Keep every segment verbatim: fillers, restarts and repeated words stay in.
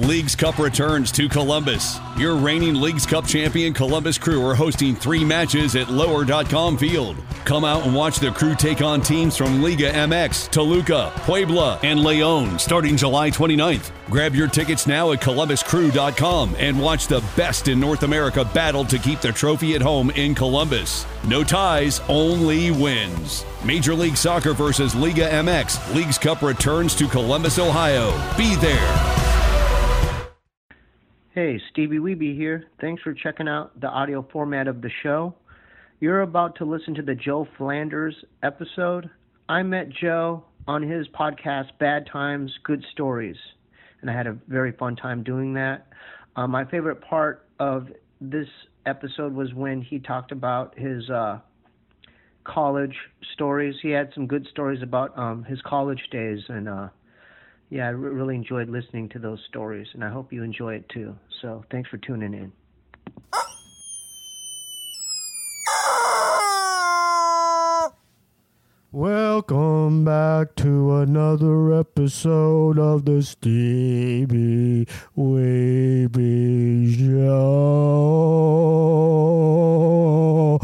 Leagues Cup returns to Columbus. Your reigning Leagues Cup champion Columbus Crew are hosting three matches at lower dot com Field. Come out and watch the Crew take on teams from Liga M X, Toluca, Puebla, and León starting July twenty-ninth. Grab your tickets now at columbus crew dot com and watch the best in North America battle to keep the trophy at home in Columbus. No ties, only wins. Major League Soccer versus Liga M X. Leagues Cup returns to Columbus, Ohio. Be there. Hey, Stevie Weeby here. Thanks for checking out the audio format of the show. You're about to listen to the Joe Flanders episode. I met Joe on his podcast, Bad Times, Good Stories, and I had a very fun time doing that. Uh, my favorite part of this episode was when he talked about his uh, college stories. He had some good stories about um, his college days, and uh, yeah, I re- really enjoyed listening to those stories, and I hope you enjoy it too. So thanks for tuning in. Welcome back to another episode of the Stevie Weeby Show.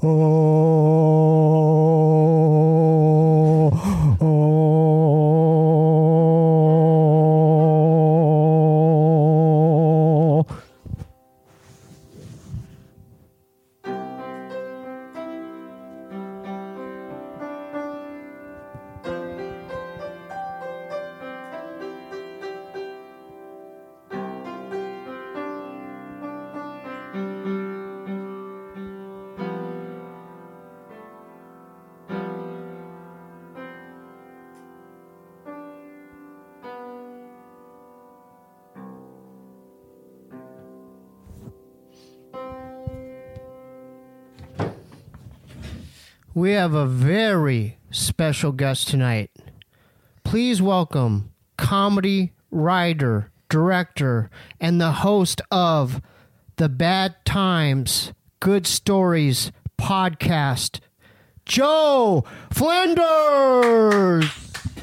Oh, oh. We have a very special guest tonight. Please welcome comedy writer, director, and the host of the Bad Times, Good Stories podcast, Joe Flanders.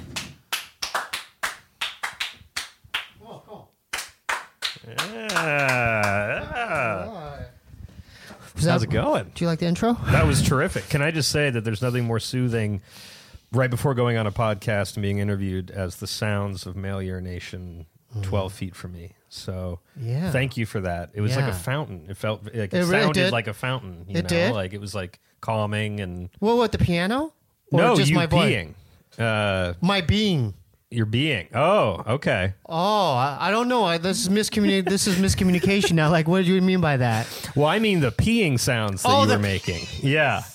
Yeah. That, How's it going? Do you like the intro? That was terrific. Can I just say that there's nothing more soothing right before going on a podcast and being interviewed as the sounds of male urination twelve feet from me. So yeah. Thank you for that. It was yeah. like a fountain. It felt like it, it really sounded did. like a fountain. You it know? did? Like it was like calming and... Well, what, the piano? Or no, just you my being. Uh, my being. Your being. Oh, okay. Oh, I, I don't know. I, this is miscommunication. This is miscommunication now. Like, what do you mean by that? Well, I mean the peeing sounds that oh, you the... were making. Yeah.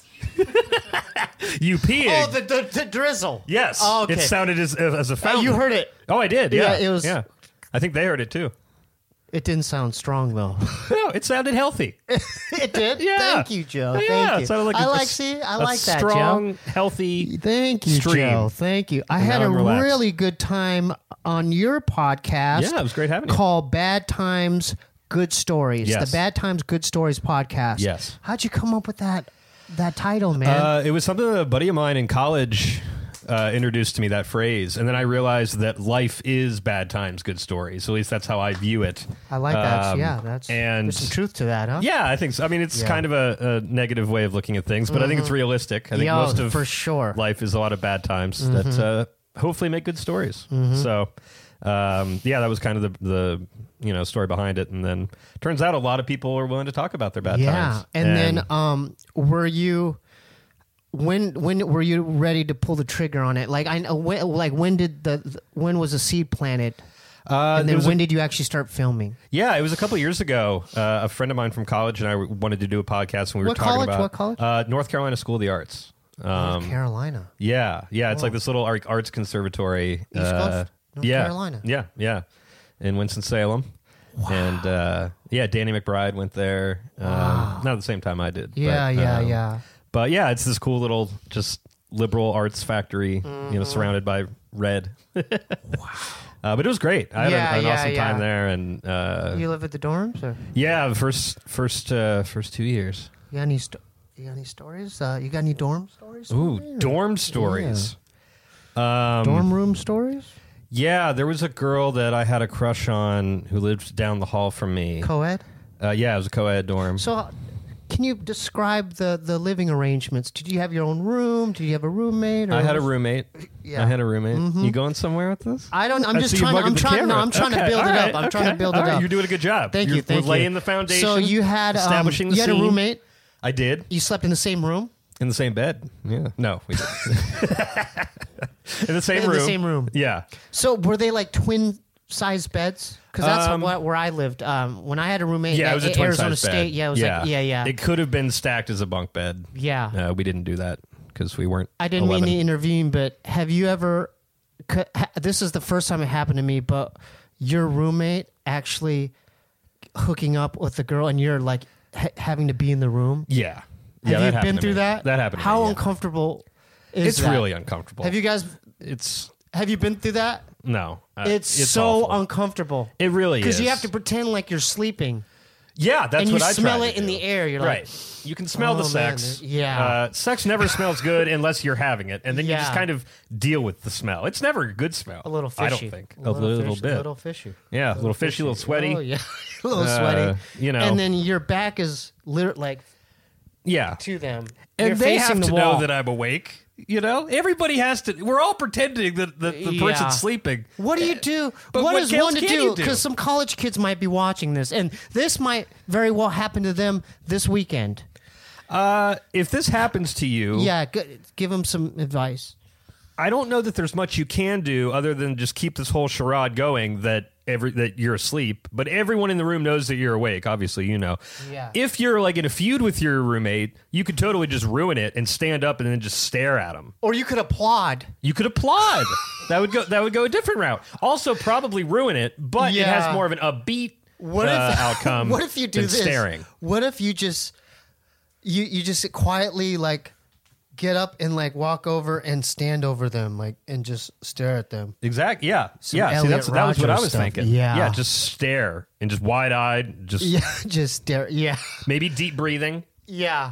You peeing. Oh, the, the, the drizzle. Yes. Oh, okay. It sounded as, as a fountain. You heard it. Oh, I did. Yeah. Yeah, it was. Yeah. I think they heard it too. It didn't sound strong though. No, it sounded healthy. It did. Yeah. Thank you, Joe. Yeah, Thank you. It sounded like I a, like a, see. I a like that, strong, Joe. healthy. Thank you, stream. Joe. Thank you. I And had now a I'm relaxed. really good time on your podcast. Yeah, it was great having you. Called Bad Times, Good Stories. Yes. The Bad Times, Good Stories podcast. Yes. How'd you come up with that that title, man? Uh, it was something that a buddy of mine in college uh, introduced to me, that phrase, and then I realized that life is bad times, good stories. At least that's how I view it. I like that. Um, Yeah, that's and there's some truth to that, huh? Yeah, I think so. I mean, it's Yeah. kind of a, a negative way of looking at things, but I think it's realistic. I think Yo, most of for sure. life is a lot of bad times that uh, hopefully make good stories. So, um, yeah, that was kind of the, the you know story behind it. And then turns out a lot of people are willing to talk about their bad yeah. times. And, then, um, were you? When when were you ready to pull the trigger on it? Like I know, when, like when did the when was the seed planted? Uh, And it then was a- when did you actually start filming? Yeah, it was a couple years ago. Uh, a friend of mine from college and I wanted to do a podcast, and we were What talking college? about What college? Uh, North Carolina School of the Arts. North Um, Carolina. yeah, yeah, it's Oh. like this little art, arts conservatory. East uh, Coast? North yeah, Carolina. Yeah, yeah, in Winston Salem. Wow. And uh, yeah, Danny McBride went there. Wow. Um, not at the same time I did. Yeah, but, yeah, um, yeah. But yeah, it's this cool little just liberal arts factory, Mm-hmm. you know, surrounded by red. Wow. Uh, but it was great. I Yeah, had an, an yeah, awesome yeah. time there, and uh, You live at the dorms, or yeah, the first first uh, first two years. you got any sto- you got any stories? Uh, you got any dorm stories? for Ooh, me, or- dorm stories. Um, Dorm room stories? Yeah, there was a girl that I had a crush on who lived down the hall from me. Co-ed? Uh, yeah, it was a co-ed dorm. So, can you describe the, the living arrangements? Did you have your own room? Did you have a roommate? Or I had a roommate. Yeah. I had a roommate. Mm-hmm. You going somewhere with this? I don't. I'm I just see you trying. To, bugging I'm the trying. No, camera. I'm trying Okay, to build all it right, up. I'm okay, trying to build all it right, up. You're doing a good job. Thank you're, you. Thank we're you. laying the foundation. So you had um, establishing the you had scene. a roommate. I did. You slept in the same room. In the same bed. Yeah. No, we didn't. In the same In room. the same room. Yeah. So were they like twin size beds? Because that's Um, what, where I lived. Um, when I had a roommate Yeah, at it was a A- twin Arizona size bed. State. Yeah, it was yeah. like yeah, yeah, It could have been stacked as a bunk bed. yeah. Uh, we didn't do that because we weren't. I didn't eleven. mean to intervene, but have you ever? c- ha- This is the first time it happened to me. But your roommate actually hooking up with the girl, and you're like ha- having to be in the room. Yeah. Have yeah, you that happened been to through me. that? That happened. To How me, yeah. uncomfortable is It's that? really uncomfortable. Have you guys? It's Have you been through that? no. Uh, It's, so awful. uncomfortable. It really is Because you have to pretend like you're sleeping, Yeah, that's and you what I smell tried it to in do. the air. You're right. like, You can smell Oh, the man, sex. yeah. Uh, sex never smells good unless you're having it, and then you just Yeah. kind of deal with the smell. It's never a good smell. a little fishy. I don't think. A little, fish- bit. A little fishy. yeah, a little fishy, a little sweaty. Oh yeah, a little Uh, sweaty. you know. and then your back is lit- like Yeah. to them. And You're they facing have the to wall. know that I'm awake. You know, everybody has to. We're all pretending that the, the Yeah. person's sleeping. What do you do? But what what is else one to can do? you do? Because some college kids might be watching this, and this might very well happen to them this weekend. Uh, if this happens to you, Yeah, g- give them some advice. I don't know that there's much you can do other than just keep this whole charade going that every that you're asleep, but everyone in the room knows that you're awake. Obviously, you know. Yeah. If you're like in a feud with your roommate, you could totally just ruin it and stand up and then just stare at him. Or you could applaud. You could applaud. that would go. That would go a different route. Also, probably ruin it, but it Yeah. has more of an upbeat What uh, if outcome. What if you do than this? Staring. What if you just you you just quietly like get up and like walk over and stand over them like and just stare at them? Exactly. Yeah. Some yeah. See, Elliot that's that was what I Rodgers was stuff. thinking. Yeah. Yeah. Just stare and just wide eyed. Just Yeah, just stare. Yeah, maybe deep breathing. yeah.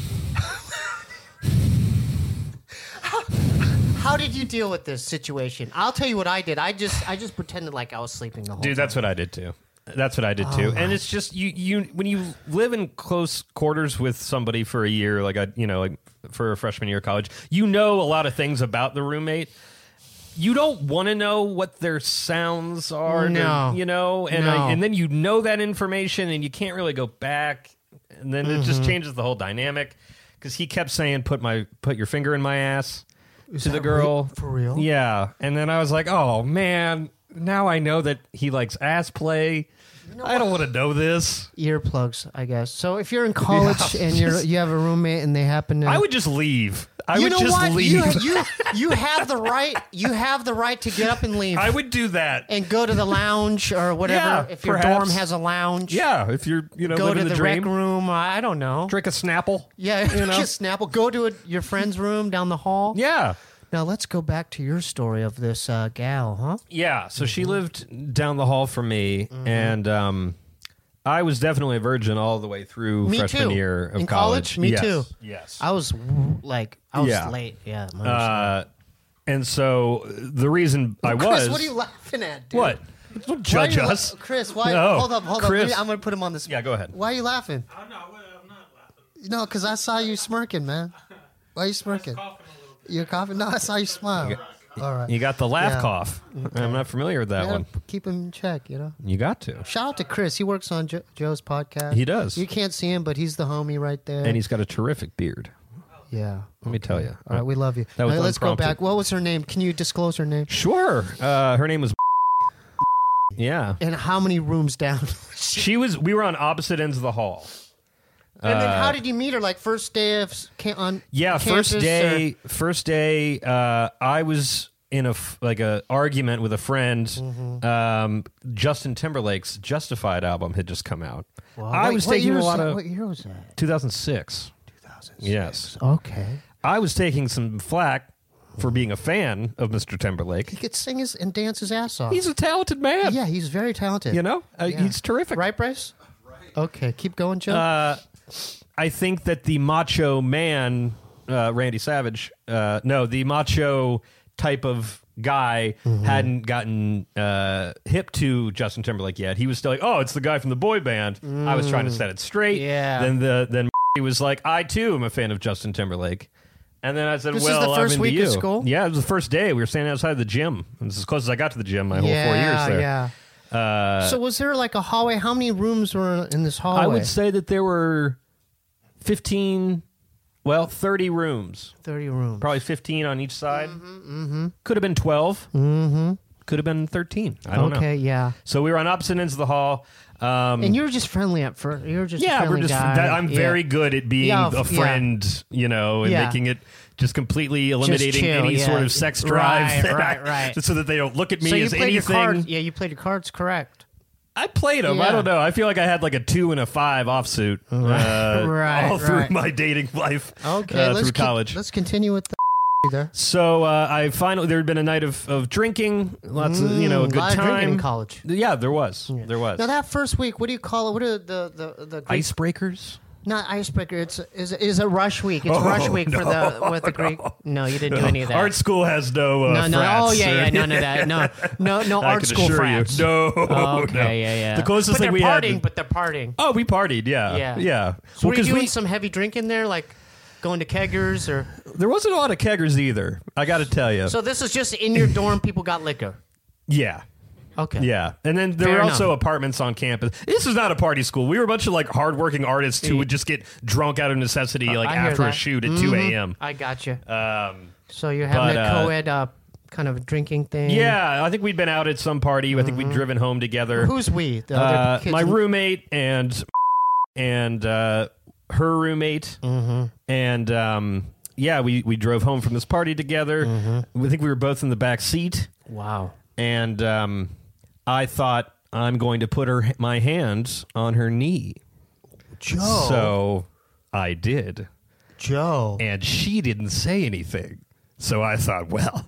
how, how did you deal with this situation? I'll tell you what I did. I just I just pretended like I was sleeping the whole Dude, time. that's what I did too. That's what I did too. And it's just you you when you live in close quarters with somebody for a year, like I you know, like for a freshman year of college, you know a lot of things about the roommate. You don't want to know what their sounds are, No. to, you know, and No. I, and then you know that information, and you can't really go back, and then it Mm-hmm. just changes the whole dynamic. Because he kept saying, "Put my put your finger in my ass," to the that girl re- for real? Yeah, and then I was like, "Oh man, now I know that he likes ass play. I don't want to know this." Earplugs, I guess. So if you're in college and you're you have a roommate and they happen to, I would just leave. I you would know just what? leave. You, you you have the right. You have the right to get up and leave I would do that. and go to the lounge or whatever. Yeah, if your perhaps. dorm has a lounge, Yeah, if you're you know go living to the, the, rec dream, room. I don't know. drink a Snapple. Yeah, you know? just Snapple. Go to a, your friend's room down the hall. Yeah, Now let's go back to your story of this uh, gal, huh? yeah. So Mm-hmm. she lived down the hall from me, and um, I was definitely a virgin all the way through Me freshman too. year of In college? Me Yes. too. Yes. I was like, I was Yeah. late. Yeah. mine was late. Uh, and so the reason I Chris, was what are you laughing at, dude? what? Don't Why are judge you la- us, Chris. Why? No, Hold up, hold Chris. up. I'm gonna put him on this. Yeah, go ahead. Why are you laughing? I'm not, I'm not laughing. No, because I saw you smirking, man. Why are you smirking? Coughing a little bit. You're coughing? No, I saw you smile. All right. You got the laugh Yeah. cough. I'm not familiar with that You gotta one. keep him in check, you know. You got to. Shout out to Chris. He works on jo- Joe's podcast. He does. You can't see him, but he's the homie right there. And he's got a terrific beard. yeah. Let me tell you. All right, we love you. That was All right, let's go unprompted. back. What was her name? Can you disclose her name? Sure. Uh, her name was. Yeah. And how many rooms down? She was. We were on opposite ends of the hall. and then Uh, how did you meet her? Like first day of s- ca- on Yeah. campus, First or- day. First day. Uh, I was in a f- like a argument with a friend. Mm-hmm. Um, Justin Timberlake's Justified album had just come out. Wow. I Wait, was what taking year a was lot that? of What year was that? two thousand six. two thousand six. Yes. Okay. I was taking some flack for being a fan of Mister Timberlake. He could sing his and dance his ass off. He's a talented man. yeah, he's very talented. You know, uh, Yeah. he's terrific. Right, Bryce? Okay, keep going, Joe. Uh, I think that the macho man, uh, Randy Savage, uh, no, the macho type of guy Mm-hmm. hadn't gotten uh, hip to Justin Timberlake yet. He was still like, oh, it's the guy from the boy band. I was trying to set it straight. Yeah. Then the then he was like, I too am a fan of Justin Timberlake. And then I said, This is well, the first I'm into week you. of school? Yeah, it was the first day. We were standing outside the gym. It was as close as I got to the gym my whole yeah, four years there. Yeah. Uh, So was there like a hallway? How many rooms were in this hallway? I would say that there were fifteen, well, thirty rooms. thirty rooms. Probably fifteen on each side. Mm-hmm. Could have been twelve. Mm-hmm. Could have been thirteen. I don't know. Okay, yeah. So we were on opposite ends of the hall. Um, And you were just friendly at first. You were just a yeah, friendly we're just. guy. That, I'm Yeah. very good at being Yeah, a yeah. friend, you know, and Yeah. making it just completely eliminating chill, any yeah. sort of sex drive, Right, that right, I- right. so that they don't look at me So you as played anything. your cards. Yeah, you played your cards correct. I played them. I Yeah. don't know. I feel like I had like a two and a five offsuit uh, Right, all through right. my dating life Okay, uh, let's through con- college. let's continue with the there. So uh, I finally there had been a night of, of drinking, lots of you know a Mm, good lot of drinking time in college. Yeah, there was, there was. Now that first week, what do you call it? What are the the the Greek, Icebreakers. not icebreaker? It's is is a rush week. It's Oh, rush week for the no, with the Greek. No, you didn't do any of that. Art school has no uh, no, no. frats. Oh yeah, yeah. None of that. No, no, no. I art can school assure frats. you. No. Okay, no. yeah, yeah. The closest but thing they're we partying, had. but they're partying. Oh, we partied. Yeah, Yeah. yeah. So were you 'cause doing we, some heavy drinking there, like going to keggers or? there wasn't a lot of keggers either. I got to tell you. So this is just in your dorm. People got liquor. yeah. Okay. Yeah, and then there Fair were enough. also apartments on campus. This is not a party school. We were a bunch of like hardworking artists who would just get drunk out of necessity, like I hear after a that. shoot at two a.m. I got you. Um, So you're having but, a uh, co-ed uh, kind of drinking thing. yeah, I think we'd been out at some party. I think we'd driven home together. Who's we? The other Uh, kids my in- roommate and and uh, her roommate, Mm-hmm. and um, yeah, we we drove home from this party together. Mm-hmm. I think we were both in the back seat, Wow. and um, I thought I'm going to put her my hands on her knee. Joe. So I did, Joe. and she didn't say anything. So I thought, well,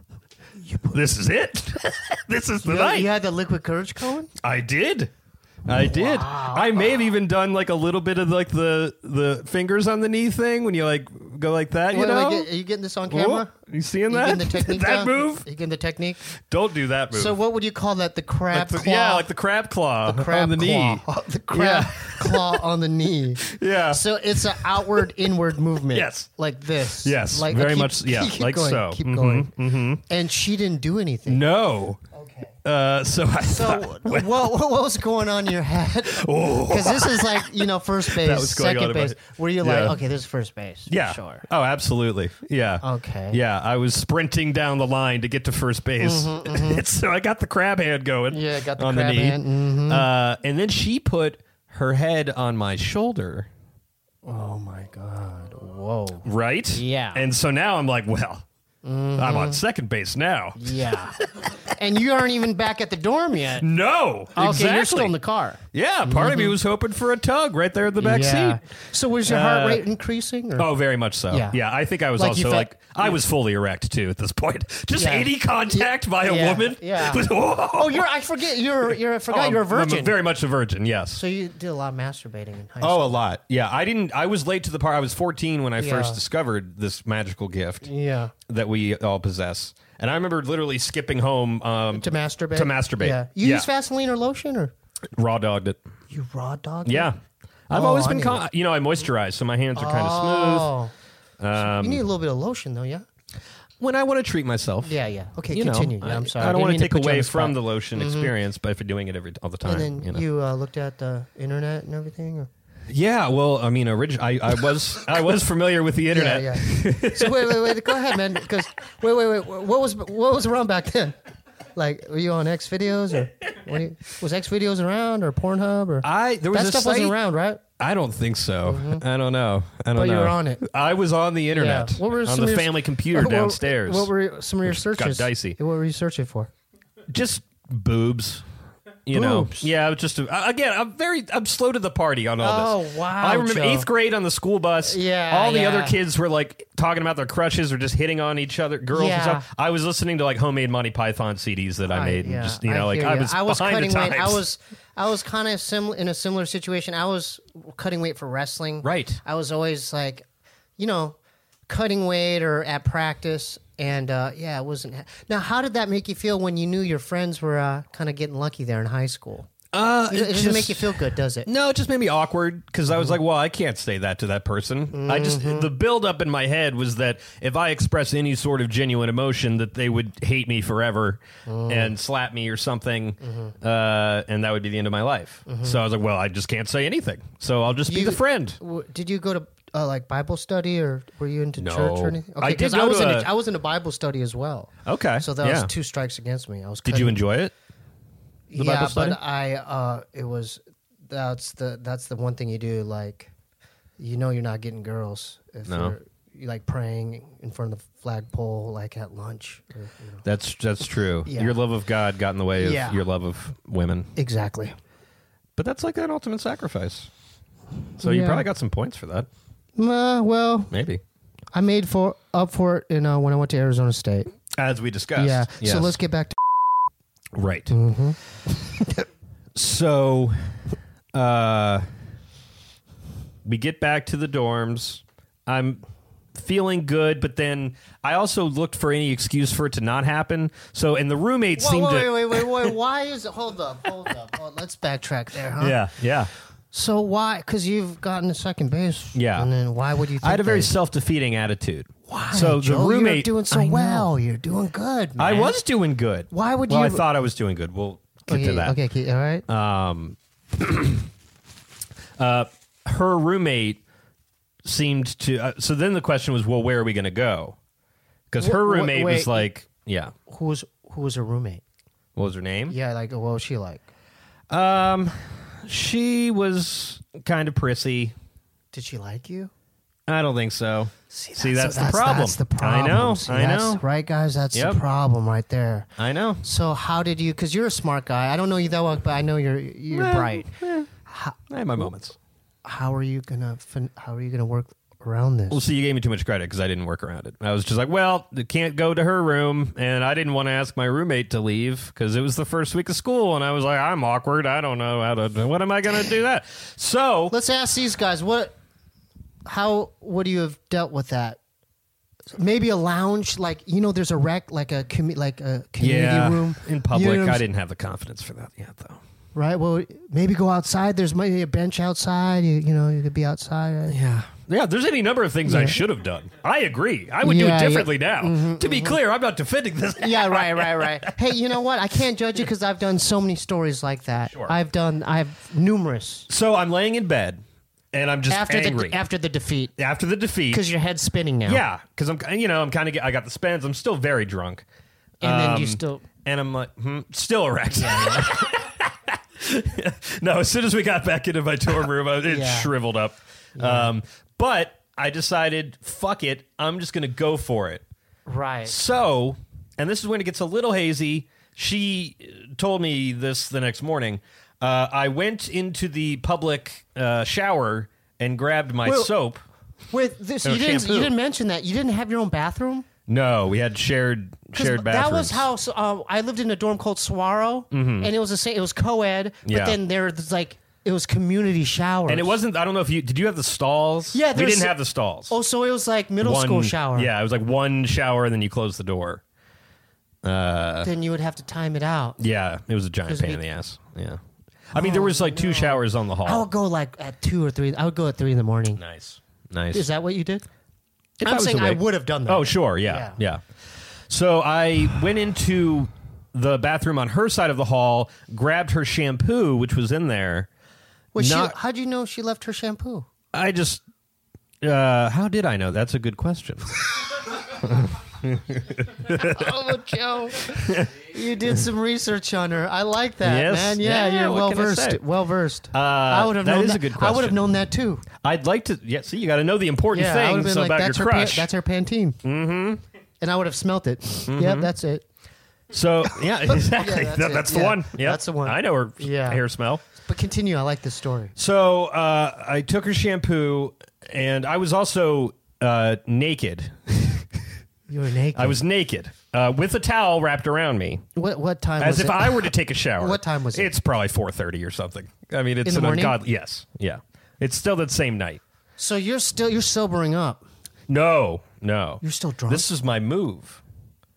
this is it. This is the You, night. you had the liquid courage going? I did. I did. I may have even done like a little bit of like the the fingers on the knee thing when you like go like that. You Wait, know, wait, get- are you getting this on camera? Oh, you seeing You that? getting the technique that down? move? You getting the technique? Don't do that move. So what would you call that? The crab Like the- claw? yeah, like the crab claw crab on the knee. claw. the crab Yeah. claw on the knee. Yeah. So it's an outward, inward movement. Yes. Like this. Yes, Like very keep- much- yeah, keep like going, so. Keep Mhm, going. mhm. And she didn't do anything. No. Okay. Uh, so I So thought, what, what was going on in your head? Because this is like, you know, first base, That was going on second in my- base. Where you're Yeah. like, okay, this is first base. yeah. Sure. Oh, absolutely. Yeah. Okay. Yeah, I was sprinting down the line to get to first base. so I got the crab hand going. Mm-hmm, Yeah, got the on crab the knee. hand, mhm. Uh, and then she put her head on my shoulder. Oh, my God. Whoa. Right? Yeah. And so now I'm like, well, I'm on second base now. Yeah. and you aren't even back at the dorm yet. No. Okay, exactly. you're still in the car. Yeah, part of me was hoping for a tug right there in the back yeah. seat. So was your heart Uh, rate increasing? Or? Oh, very much so. Yeah. Yeah, I think I was Like you also felt- like I was fully erect too at this point. Just Yeah. any contact by a Yeah. woman. Yeah. was- whoa. Oh, you're. I forget. You're. You're. I forgot Oh, you're a I'm- I'm virgin. very much a virgin. Yes. so you did a lot of masturbating in high Oh, school. a lot. Yeah, I didn't. I was late to the part. I was fourteen when I Yeah. first discovered this magical gift Yeah. that we all possess. And I remember literally skipping home um, To masturbate. To masturbate. Yeah. You Yeah. use Vaseline or lotion or raw dogged it. you raw dog? Yeah, I've Oh, always I been. need Con- you know, I moisturize, so my hands are kind of Oh. smooth. Um, You need a little bit of lotion though. Yeah. when I want to treat myself. Yeah. Yeah. Okay. You continue. know, yeah, I'm I- sorry. I don't Didn't want mean to take put you on away the from spot. the lotion experience, but for doing it every all the time. And then you know. you uh, looked at the internet and everything. Or? Yeah, well, I mean, origi- I, I was I was familiar with the internet. Yeah, yeah. So wait, wait, wait. Go ahead, man. Because wait, wait, wait. What was what was around back then? Like, were you on X videos or what do you, was X videos around or Pornhub or I there was that a stuff site, wasn't around, right? I don't think so. I don't know. I don't But know. you were on it. I was on the internet. Yeah. What were on some the of your- family computer What- downstairs. What were some of your Which got searches? dicey. What were you searching for? Just boobs. You Boobs. know, yeah. Just to, again, I'm very, I'm slow to the party on all this. Oh, wow, I remember Joe. eighth grade on the school bus. Yeah, all the yeah. other kids were like talking about their crushes or just hitting on each other, girls Yeah. and stuff. I was listening to like homemade Monty Python C Ds that I made, yeah, and just you know, I like hear I ya. was, I was behind cutting the weight. times. I was I was kind of sim- in a similar situation. I was cutting weight for wrestling. Right. I was always like, you know, cutting weight or at practice. And uh, yeah, it wasn't. Ha- now, how did that make you feel when you knew your friends were uh, kind of getting lucky there in high school? Uh, You know, it doesn't make you feel good, does it? No, it just made me awkward because I was like, well, I can't say that to that person. I just, the build up in my head was that if I express any sort of genuine emotion, that they would hate me forever and slap me or something, uh, and that would be the end of my life. So I was like, well, I just can't say anything. So I'll just be You- the friend. W- Did you go to uh, like Bible study, or were you into No. church or anything? I did 'cause go I was to in a- I was in a Bible study as well. Okay. So that yeah. was two strikes against me. I was. Did cutting- you enjoy it? The yeah, Bible study? but I uh, it was that's the that's the one thing you do. Like, you know, you're not getting girls if No. you're, you're like praying in front of the flagpole, like at lunch. Or, you know. That's that's true. Yeah. Your love of God got in the way of Yeah. your love of women. Exactly. But that's like an ultimate sacrifice. So you Yeah. probably got some points for that. Uh, well, Maybe. I made for up for it, you know, when I went to Arizona State. As we discussed. Yeah. Yes. So let's get back to. Right. Mm-hmm. So, uh, we get back to the dorms. I'm feeling good, but then I also looked for any excuse for it to not happen. So, and the roommate Whoa, seemed wait, to. wait, wait, wait, wait. Why is it? Hold up, hold up. Hold, let's backtrack there, huh? Yeah, yeah. So why? Because you've gotten to second base. Yeah. And then why would you? Think I had a very that? self-defeating attitude. Why? So Joe? the roommate You're doing so I know. well. You're doing good. Man. I was doing good. Why would well, you? I thought I was doing good. We'll get okay, to that. Okay. Okay. All right. Um, uh, her roommate seemed to. Uh, so then the question was, well, where are we going to go? Because her Wh- wh- roommate was wait. like, yeah. Who was who was her roommate? What was her name? Yeah. Like, what was she like? Um, she was kind of prissy. Did she like you? I don't think so. See, that's, that's the problem. That's the problem. I know. See, I that's- know. Right, guys. That's Yep. the problem right there. I know. So how did you? Because you're a smart guy. I don't know you that well, but I know you're you're Well, bright. I have my moments. How are you gonna? fin- How are you gonna work around this? Well, see, you gave me too much credit because I didn't work around it. I was just like, well, I can't go to her room, and I didn't want to ask my roommate to leave because it was the first week of school, and I was like, I'm awkward. I don't know how to. What am I going to do that? So Let's ask these guys what. How would you have dealt with that? Maybe a lounge, like you know, there's a rec, like a commu- like a community yeah, room in public, You know what I'm I s- didn't have the confidence for that yet, though. right? Well, maybe go outside. There's maybe a bench outside. You, you know, you could be outside. Right? Yeah. Yeah, there's any number of things I Yeah. should have done. I agree. I would do Yeah, it yeah. differently now. to be clear, I'm not defending this. Yeah, right, right, right. Hey, you know what? I can't judge you because I've done so many stories like that. Sure. I've done, I've numerous So I'm laying in bed, and I'm just after angry. the after the defeat After the defeat. because your head's spinning now. Yeah, because I'm, you know, I'm kind of, I got the spins. I'm still very drunk. and then you Um, still. And I'm like, hmm, still erect. No, as soon as we got back into my dorm room, I- it Yeah. shriveled up. Um, but I decided, fuck it, I'm just going to go for it. Right. So, and this is when it gets a little hazy. She told me this the next morning. Uh, I went into the public uh, shower and grabbed my Well- soap. With this, No, you didn't. shampoo. You didn't mention that. You didn't have your own bathroom. No, we had shared 'Cause shared bathrooms. That was how so, uh, I lived in a dorm called Swaro, and it was the same. It was co-ed, but Yeah. then there was like it was community showers, And it wasn't. I don't know if you did. You have the stalls? Yeah, we there's- didn't have the stalls. Oh, so it was like middle One- school shower. Yeah, it was like one shower, and then you close the door. Uh, Then you would have to time it out. yeah, it was a giant 'Cause pain we- in the ass. Yeah, I mean there was like two showers on the hall. I would go like at two or three. I would go at three in the morning. Nice, nice. Is that what you did? If I'm I was saying I awake. would have done that. Oh, sure, yeah, Yeah. yeah. So I went into the bathroom on her side of the hall, grabbed her shampoo, which was in there. Was Not- she? How'd you know she left her shampoo? I just, uh, how did I know? That's a good question. Oh, Joe, you did some research on her. I like that, Yes. man. Yeah, Yeah, you're what well can I versed. say? Well versed. Uh, I would have that known is that. a good I would have question. known that too. I'd like to. Yeah, see, you got to know the important Yeah, I would have things been like, about "That's your her. Pa- crush. that's her Pantene." Mm-hmm. And I would have smelt it. Yep, that's it. So yeah, exactly. Yeah, that's That- it. that's the Yeah, one. Yeah, that's the one. I know her Yeah. hair smell. But continue. I like this story. So uh, I took her shampoo, and I was also uh, naked. You were naked. I was naked uh, with a towel wrapped around me, What what time? as was if it? I were to take a shower. What time was it? It's probably four thirty or something. I mean, it's In the an morning? ungodly. Yes, yeah. It's still that same night. So you're still you're sobering up. No, no. You're still drunk? This is my move.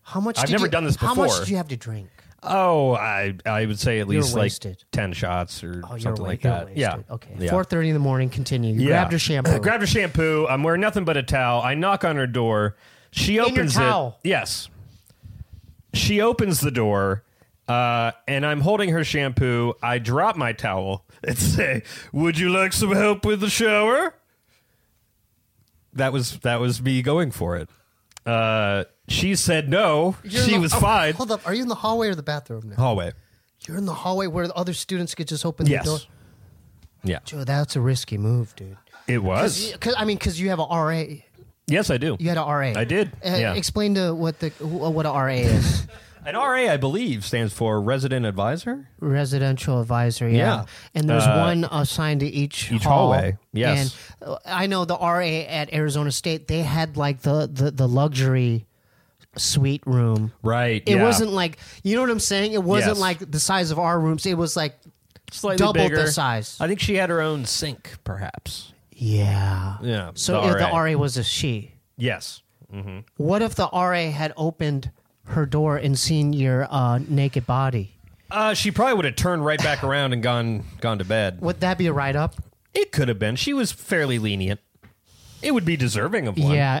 How much? I've did never you, done this How much before. did you have to drink? Oh, I I would say at You're least like wasted. ten shots or Oh, you're something wa- like you're that. wasted. Yeah. Okay. Yeah. Four thirty in the morning. Continue. You Yeah. grabbed your shampoo. Grabbed a shampoo. I'm wearing nothing but a towel. I knock on her door. She your opens towel? it. Yes. She opens the door, uh, and I'm holding her shampoo. I drop my towel and say, "Would you like some help with the shower?" That was that was me going for it. Uh, she said no. You're in she the- was oh, fine. Hold up. Are you in the hallway or the bathroom now? Hallway. You're in the hallway where the other students could just open Yes. the door. Yeah. Joe, that's a risky move, dude. It was. Cause, I mean, because you have a R A. Yes, I do. You had a R A. I did, Uh, yeah. Explain to what the what a R A is. An R A, I believe, stands for resident advisor. Residential advisor. Yeah. Yeah. And there's Uh, one assigned to each each hall. hallway, yes. And uh, I know the R A at Arizona State. They had like the the, the luxury suite room. Right. It yeah. wasn't like, you know what I'm saying? It wasn't Yes. like the size of our rooms. It was like slightly double bigger. the size. I think she had her own sink, perhaps. Yeah. Yeah, So the if the R A. R A was a she. Yes. What if the R A had opened her door and seen your uh, naked body? Uh, she probably would have turned right back around and gone gone to bed. Would that be a write up? It could have been. She was fairly lenient. It would be deserving of one. Yeah.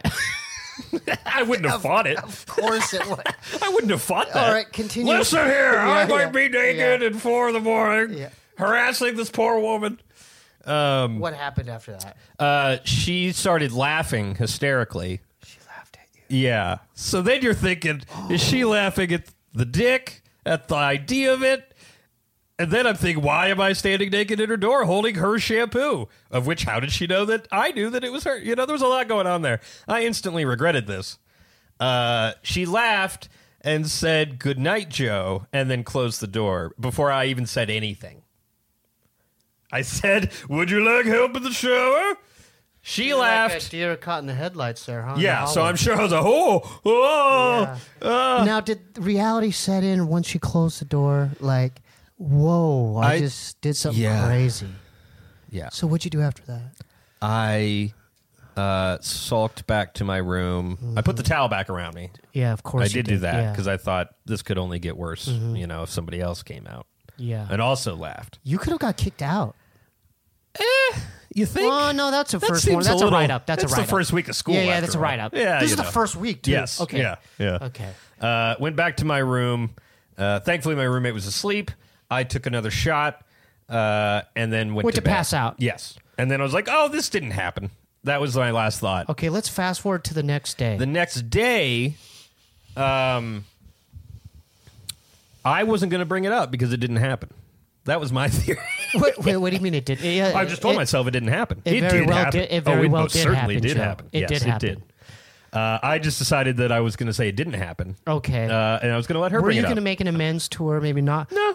I wouldn't have fought it. Of course it would. I wouldn't have fought that. All right, continue. Listen here, I Yeah, might yeah, be naked yeah. at four in the morning, Yeah. harassing this poor woman. Um, What happened after that? uh, she started laughing hysterically. She laughed at you. Yeah. So then you're thinking, is she laughing at the dick, at the idea of it? And then I'm thinking, why am I standing naked at her door holding her shampoo? Of which, how did she know that I knew that it was her? You know, there was a lot going on there. I instantly regretted this. Uh, she laughed and said, "Good night, Joe," and then closed the door before I even said anything. I said, "Would you like help in the shower?" She laughed. Like a deer caught in the headlights there, huh? Yeah, In the so hallway. I'm sure I was like, oh, oh. Yeah. Now, did reality set in once she closed the door? Like, whoa, I, I- just did something Yeah. crazy. Yeah. So what'd you do after that? I uh, sulked back to my room. I put the towel back around me. Yeah, of course I you did do that yeah. because I thought this could only get worse, you know, if somebody else came out. yeah. And also laughed. You could have got kicked out. You think? Oh, no, that's a That first one. seems That's a, little- write-up. That's, that's a the write-up. first week of school, Yeah, yeah, after that's a all. write-up. Yeah, This you is the know. first week, too. Yes. Okay. Yeah. Yeah. Okay. Uh, went back to my room. Uh, thankfully, my roommate was asleep. I took another shot uh, and then went, Went to to bed. pass out. Yes. And then I was like, oh, this didn't happen. That was my last thought. Okay, let's fast forward to the next day. The next day, um, I wasn't going to bring it up because it didn't happen. That was my theory. wait, wait, what do you mean it did? Yeah, I just told it, myself it didn't happen. it very did well happen. did- it very oh, it well most did certainly happen, did Joe. happen. It yes, did it happen. did. Uh, I just decided that I was going to say it didn't happen. Okay. Uh, and I was going to let her Were bring you it up. going to make an amends to her? Maybe not. No.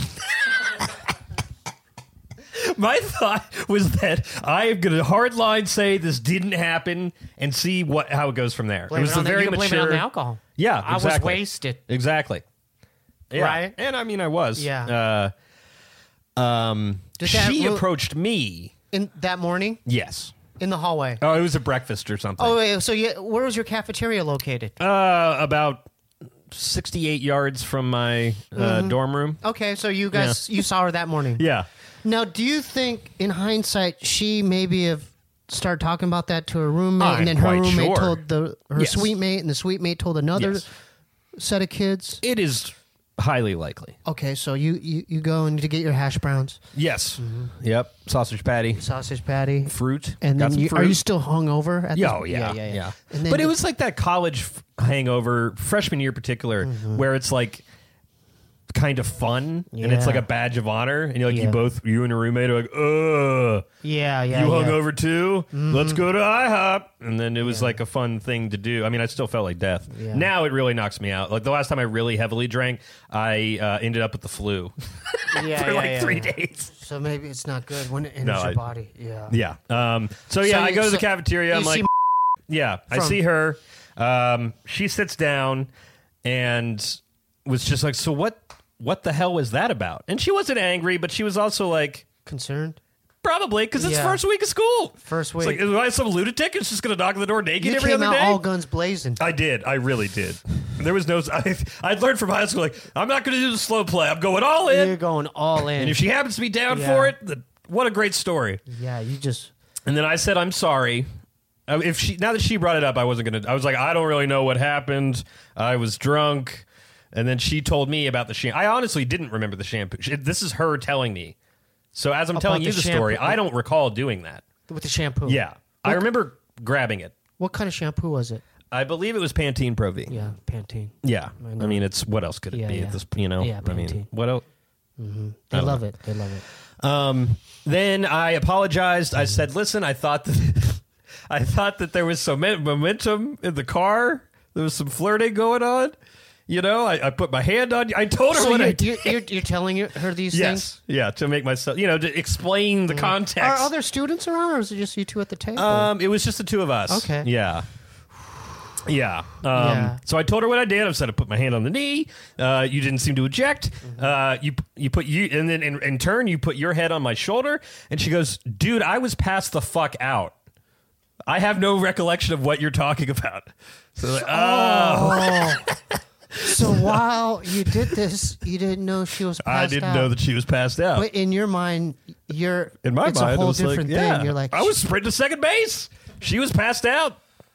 My thought was that I am going to hardline say this didn't happen and see what how it goes from there. Blame it was it on a the- very you can mature. blame it on the alcohol. Yeah, I was exactly. wasted. Exactly. Yeah. Right? And I mean, I was. Yeah. Uh, um, Did that she ru- approached me. In that morning, Yes. in the hallway. Oh, it was a breakfast or something. Oh, wait, so you, where was your cafeteria located? Uh, about sixty-eight yards from my uh, dorm room. Okay, so you guys, you saw her that morning. Yeah. Now, do you think, in hindsight, she maybe have started talking about that to her roommate, I'm and then her quite roommate sure. told the her Yes. suite mate, and the suite mate told another Yes. set of kids? It is highly likely. Okay, so you, you, you go and to get your hash browns, Yes. Yep. Sausage patty. sausage patty, Fruit. and Got then some you, fruit. are you still hungover? At Yeah, this- oh, yeah, yeah, And then But it was like that college f- hangover, freshman year in particular, where it's like kind of fun and it's Yeah. like a badge of honor, and you're like Yeah. you both, you and your roommate are like, ugh, yeah, yeah, you yeah. hungover too? Let's go to IHOP, and then it was like a fun thing to do. I mean, I still felt like death. Yeah. Now it really knocks me out. Like the last time I really heavily drank, I uh, ended up with the flu yeah, for yeah, like yeah, three yeah. days. So maybe it's not good when it enters No, your I- body. Yeah. Yeah. Um. So yeah, So I you- go to the so cafeteria. I'm you like, see yeah, I from- see her. Um, she sits down and was just like, so what? What the hell was that about? And she wasn't angry, but she was also like, concerned. probably because it's Yeah. first week of school. First It's like, week. am I some lunatic? It's just going to knock on the door naked You every came other out day. all guns blazing. I did. I really did. There was no. I, I'd learned from high school, like, I'm not going to do the slow play. I'm going all in. You're going all in. And if she happens to be down Yeah. for it, the, what a great story. yeah, you just. And then I said, I'm sorry. Uh, If she now that she brought it up, I wasn't going to. I was like, I don't really know what happened. I was drunk. And then she told me about the shampoo. I honestly didn't remember the shampoo. She, this is her telling me. So as I'm About telling you the the story, shampoo. I don't recall doing that. With the shampoo. Yeah. I remember grabbing it. What kind of shampoo was it? I believe it was Pantene Pro V. Yeah, Pantene. Yeah. I I, know. mean, it's what else could it Yeah, be yeah. at this, you know? Yeah, I mean, Pantene. what else? They don't love know. it. They love it. Um, then I apologized. I said, "Listen, I thought that I thought that there was some momentum in the car. There was some flirting going on. You know, I, I put my hand on you. I told her So what I you're, did. you're, you're, you're telling her these things? Yes, yeah, to make myself, you know, to explain the context. Are other students around, or is it just you two at the table? Um, it was just the two of us. Okay. Yeah. Yeah. Um, Yeah. So I told her what I did. I said I put my hand on the knee. Uh, you didn't seem to eject. Mm-hmm. Uh, you you put you and then in, in turn you put your head on my shoulder. And she goes, "Dude, I was passed the fuck out. I have no recollection of what you're talking about." So like, oh, Oh. So while you did this, you didn't know she was passed I didn't out. know that she was passed out. But in your mind, you're in my it's mind, a whole it was different like, thing. yeah, You're like, I was sprinting to second base. She was passed out.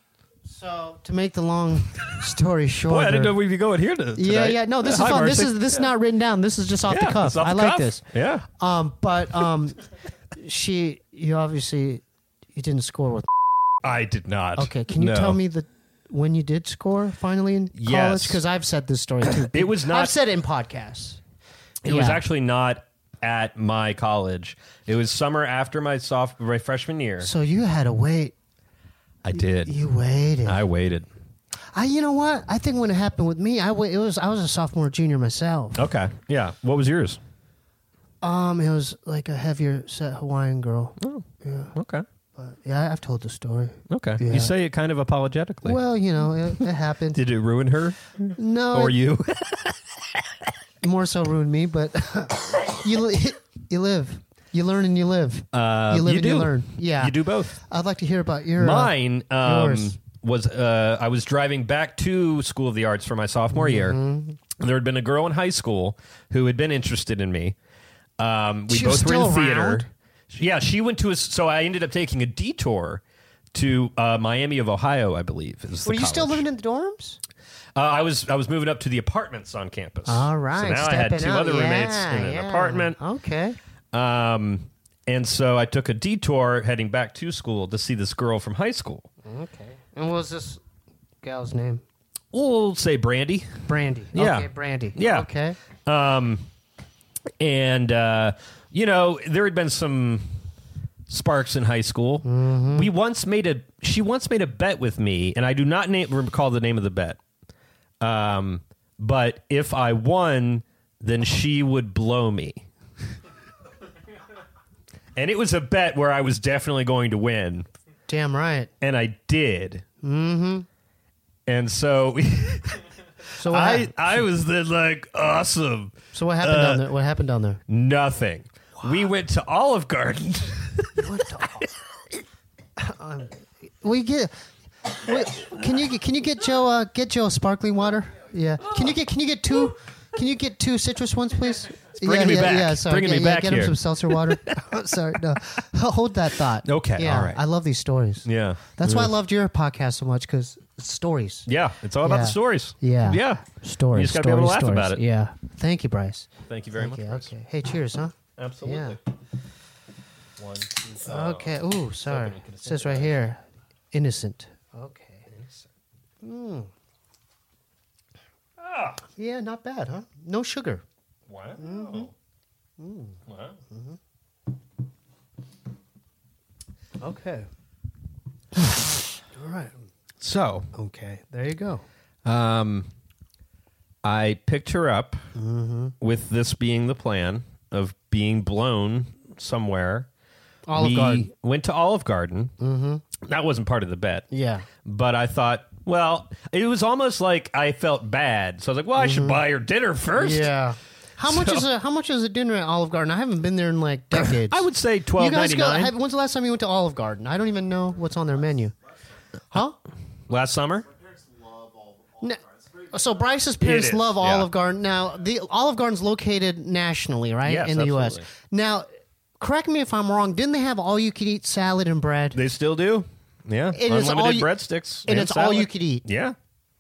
so to make the long story short. Boy, I didn't know we'd be going here to, Yeah, tonight. yeah. No, this Hi, is fun. This Marcy. is this is not written down. This is just off Yeah, the cuff. it's off I the like cuff. this. Yeah. Um, but um, she, you obviously, you didn't score with. I did not. Okay, can you No. tell me the when you did score finally in college? Yes. Because I've said this story too. It was not- I've said it in podcasts. It was Yeah. actually not at my college. It was summer after my sophomore, my freshman year. So you had to wait. I did. You waited. I waited. I, you know what? I think when it happened with me, I wa- it was I was a sophomore, junior myself. Okay. Yeah. What was yours? Um, it was like a heavier set Hawaiian girl. Oh. Yeah, Okay. but yeah, I've told the story. Okay. Yeah. You say it kind of apologetically. Well, you know, it, it happened. Did it ruin her No, or it you? more so ruined me. But you li- you live, you learn, and you live. Uh, you live you and do. you learn. Yeah, You do both. I'd like to hear about your uh, Mine um, yours. was uh, I was driving back to School of the Arts for my sophomore year. Mm-hmm. There had been a girl in high school who had been interested in me. Um, we She was both were in still theater. around? Yeah, she went to a. So I ended up taking a detour to uh, Miami of Ohio, I believe. Is the Were you still college. living in the dorms? Uh, I was. I was moving up to the apartments on campus. All right, So now I had stepping two up. other roommates Yeah, in an yeah. apartment. Okay. Um, and so I took a detour heading back to school to see this girl from high school. Okay. And what was this gal's name? We'll say Brandy. Brandy. Yeah. Okay, Brandy. Yeah. Okay. Um, and uh, you know, there had been some sparks in high school. Mm-hmm. We once made a. She once made a bet with me, and I do not name, recall the name of the bet. Um, but if I won, then she would blow me. And it was a bet where I was definitely going to win, Damn right. and I did. Mm-hmm. And so So what, I, hap- I was then like, awesome. so what happened uh, down there? What happened down there? Nothing. We went to Olive Garden. What the? um, we get. Wait, can you can you get Joe uh, get Joe sparkling water? Yeah. Can you get can you get two? Can you get two citrus ones, please? bringing yeah, me yeah, back. Yeah, sorry. Bringing yeah, me yeah, back get here. him some seltzer water. Sorry, no. Hold that thought. Okay, Yeah, all right. I love these stories. Yeah. That's why I loved your podcast so much because it's stories. Yeah, it's all about Yeah. the stories. Yeah. Yeah. Stories. You just gotta stories, be able to laugh stories. about it. Yeah. Thank you, Bryce. Thank you very Thank much. you. Chris. Okay. Hey, cheers, huh? Absolutely. Yeah. One, two, Okay. Ooh, sorry. It says right here, innocent. Okay. Mm. Ah, Yeah, not bad, huh? No sugar. wow. Mm-hmm. Wow. Okay. All right. So, Okay. There you go. um, I picked her up Mm-hmm. with this being the plan of being blown somewhere. Olive we Garden. went to Olive Garden. Mm-hmm. That wasn't part of the bet. Yeah. But I thought, well, it was almost like I felt bad. So I was like, well, I should buy her dinner first. Mm-hmm. Yeah. How much So- is a how much is a dinner at Olive Garden? I haven't been there in like decades. I would say You twelve guys ninety go. nine. Have, when's the last time you went to Olive Garden? I don't even know what's on their menu. Huh? Last summer. No. So Bryce's parents is, love yeah. Olive Garden. Now, the Olive Garden's located nationally, right, Yes, in the U S. absolutely. Now, correct me if I'm wrong. Didn't they have all-you-could-eat salad and bread? They still do. Yeah, It is unlimited all you- breadsticks, and it's all salad. you could eat. Yeah.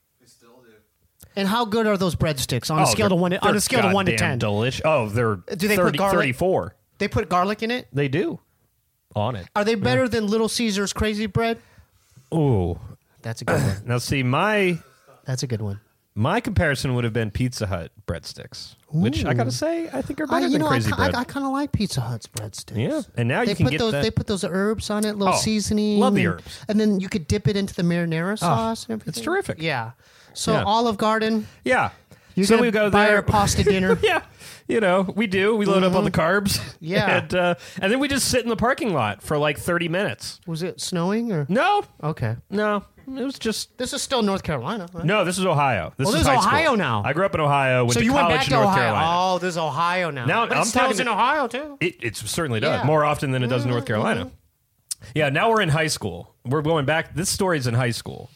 And how good are those breadsticks on a Oh, scale to they're- one to, on they're a scale to one to goddamn ten? Delish. Oh, they're Do they put thirty, garlic? thirty-four. They put garlic in it. They do on it. Are they better than Little Caesar's Crazy Bread? Ooh. That's a good one. Now see, my That's a good one. my comparison would have been Pizza Hut breadsticks, which I gotta say I think are I, better you than know, Crazy I, Bread. I, I kind of like Pizza Hut's breadsticks. Yeah, and now they you can put get those. that. They put those herbs on it, little Oh, seasoning. love the and- herbs. and then you could dip it into the marinara sauce. and it's everything. terrific. Yeah. So Yeah. Olive Garden. yeah. You're so gonna we go buy there. our pasta dinner. yeah. You know, we do. We load up on the carbs. Yeah. And, uh, and then we just sit in the parking lot for like thirty minutes. Was it snowing or? No, Okay. no. It was just. This is still North Carolina. Right? No, this is Ohio. This Oh, is this is high school. Ohio now. I grew up in Ohio. Went So to you went college back in to North Ohio. Carolina. Oh, this is Ohio now. Now, but I'm it snows talking in to- Ohio too. It, it certainly does. Yeah. Mm-hmm. More often than it does in North Carolina. Yeah, now we're in high school. We're going back. This story's in high school.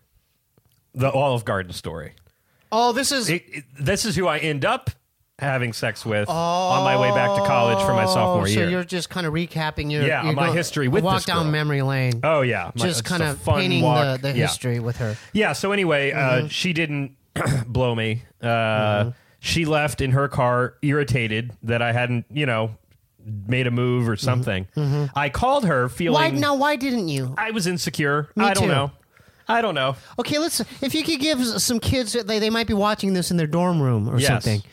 The Olive Garden story. Oh, this is. It, it, this is who I end up having sex with on my way back to college for my sophomore Oh, so year. you're just kind of recapping your Yeah, your my go- history with walk this down girl. memory lane. Oh, yeah. My- just it's kind a of fun painting walk. the, the Yeah. history with her. Yeah, so anyway, Mm-hmm. uh, she didn't blow me. Uh, She left in her car irritated that I hadn't, you know, made a move or something. I called her feeling... Mm-hmm. Why now? Why didn't you? I was insecure. Me I don't too. know. I don't know. Okay, let's. If you could give some kids, they they might be watching this in their dorm room or Yes. something.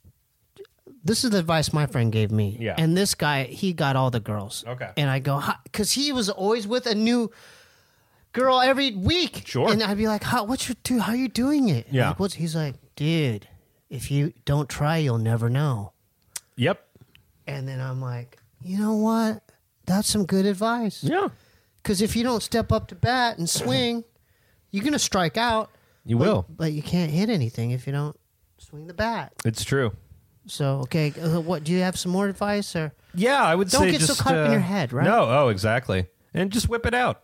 This is the advice my friend gave me. Yeah. And this guy, he got all the girls. Okay. And I go, because he was always with a new girl every week. Sure. And I'd be like, how, what's your, dude, how you doing it? Yeah. Like, what's, he's like, dude, if you don't try, you'll never know. Yep. And then I'm like, you know what? That's some good advice. Yeah. Because if you don't step up to bat and swing, you're going to strike out. You But- will. But you can't hit anything if you don't swing the bat. It's true. So, okay, uh, what do you have some more advice or Yeah, I would Don't say get so just, caught up in uh, your head, right? No, oh, exactly. And just whip it out.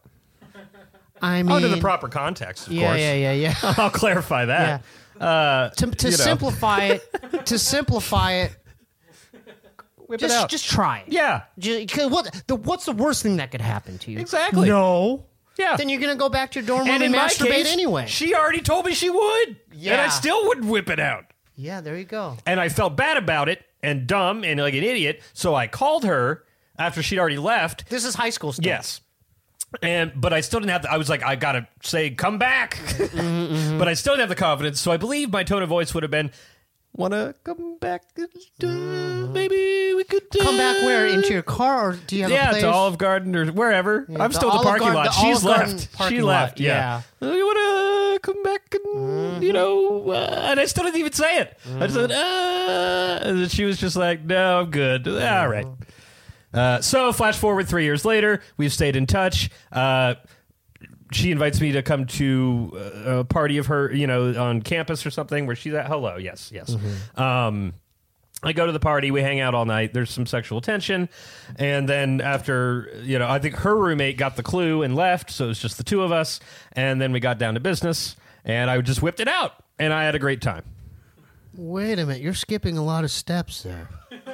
I mean Under the proper context, of Yeah, course. yeah, yeah, yeah. I'll clarify that. Uh, to to you know. simplify it, to simplify it, Whip it just out. just try it. Yeah, Just, 'cause what the what's the worst thing that could happen to you? exactly. No. Yeah. Then you're gonna go back to your dorm room and and, in my masturbate case, anyway. she already told me she would. And Yeah. I still wouldn't whip it out. Yeah, there you go. And I felt bad about it and dumb and like an idiot. So I called her after she'd already left. This is high school stuff. Yes. And but I still didn't have the, I was like, I gotta say, come back. Mm-hmm, But I still didn't have the confidence. So I believe my tone of voice would have been, wanna come back? Uh, maybe we could uh, Come back where? Into your car, or do you have a Yeah, place? to Olive Garden or wherever. Yeah, I'm the still in the Olive parking Garden- lot. the She's Olive Garden left. parking She lot, left. Yeah. Uh, You wanna come back and you know? Uh, and I still didn't even say it. I just said, uh, and then she was just like, "No, I'm good." All right. Uh, so flash forward three years later, we've stayed in touch. Uh, she invites me to come to uh, a party of her, you know, on campus or something where she's at. Hello, yes, yes. Um, I go to the party. We hang out all night. There's some sexual tension, and then after, you know, I think her roommate got the clue and left, so it was just the two of us. And then we got down to business, and I just whipped it out, and I had a great time. Wait a minute, you're skipping a lot of steps there.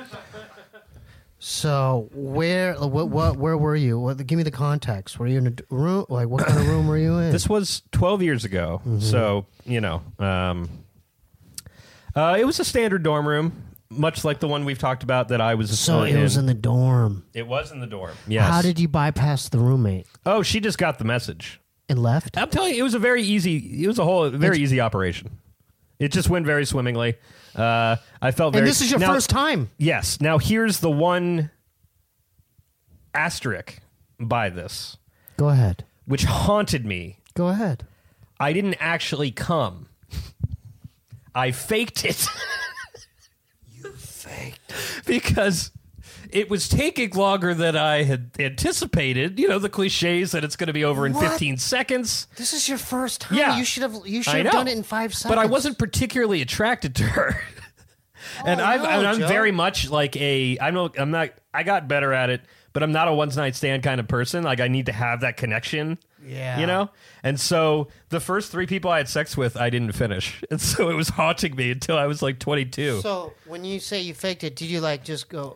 So where, what, what, where were you? What, give me the context. Were you in a d- room? Like, what kind of room were you in? This was twelve years ago, so you know, um, uh, it was a standard dorm room, much like the one we've talked about that I was. so uh, it was in the dorm. It was in the dorm. Yes. How did you bypass the roommate Oh, she just got the message. and left? I'm telling you, it was a very easy. It was a whole very easy operation. It just went very swimmingly. Uh, I felt very. And this is your now- first time. Yes. Now here's the one asterisk by this, Go ahead. which haunted me. Go ahead. I didn't actually come. I faked it. You faked because it was taking longer than I had anticipated. You know, the cliches that it's going to be over in What? fifteen seconds. This is your first time. Yeah. You should have. You should I have know. done it in five seconds. But I wasn't particularly attracted to her. and Oh, I've, no, and I'm Joe. very much like a I'm no I'm not I got better at it, but I'm not a one night stand kind of person. Like I need to have that connection. Yeah. You know? And so the first three people I had sex with, I didn't finish. And so it was haunting me until I was like twenty-two. So when you say you faked it, did you like just go?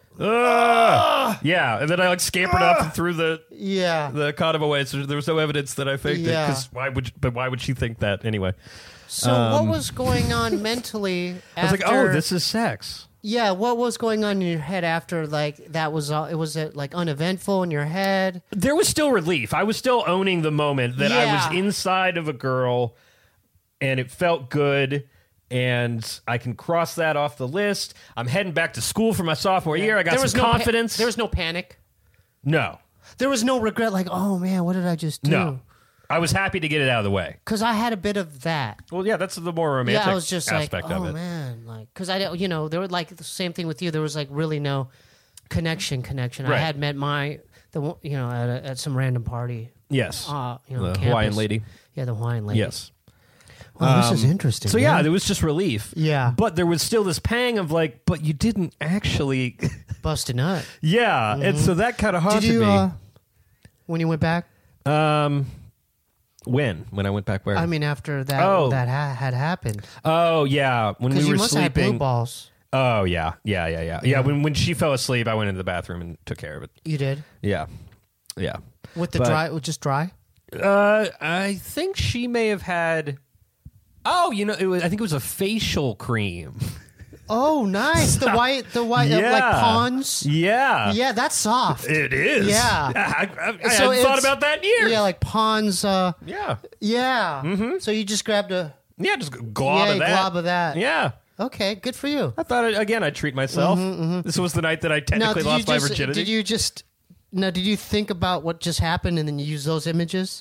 Ah! Yeah. And then I like scampered up and threw the Yeah. the condom away. So there was no evidence that I faked Yeah. it. Because why would, but why would she think that anyway? So what was going on mentally? I was After, like, oh, this is sex. Yeah, what was going on in your head after like that was all? It was it like uneventful in your head? There was still relief. I was still owning the moment that I Yeah. was inside of a girl and it felt good and I can cross that off the list. I'm heading back to school for my sophomore year. I got There was some no pa- confidence. there was no panic. no. There was no regret. Like, oh man, what did I just do? No. I was happy to get it out of the way. Because I had a bit of that. Well, yeah, that's the more romantic Yeah, I was just like, aspect oh of it. man, like because I don't, you know, there was like the same thing with you. There was like really no connection. Connection. I Right. had met my the one- you know at, a, at some random party. Yes. Uh, you know, the campus. Hawaiian lady. Yeah, the Hawaiian lady. Yes. Wow, this is Um, interesting. So yeah, man. there was just relief. Yeah. But there was still this pang of like, but you didn't actually. bust a nut. yeah. And so that kind of haunted Did you me. uh, when you went back? um, when? When I went back where? I mean, after that Oh. that ha- had happened, oh yeah, when we because were you must have had blue sleeping. balls. Oh yeah, yeah, yeah, yeah, yeah. When when she fell asleep, I went into the bathroom and took care of it. You did Yeah, yeah. with the But- dry, with just dry. Uh, I think she may have had. Oh, you know, it was. I think it was a facial cream. Oh, nice. The white, the white, uh, like Yeah. Pond's. Yeah, Yeah, that's soft. it is. Yeah. I, I, I So hadn't thought it's- about that in years. Yeah, like Pond's. Uh, yeah, yeah. Mm-hmm. So you just grabbed a yeah. Just glob yeah, of that. glob of that. Yeah. Okay, good for you. I thought again. I'd treat myself. This was the night that I Now, technically did you lost my just virginity. did you just now? Did you think about what just happened and then you use those images?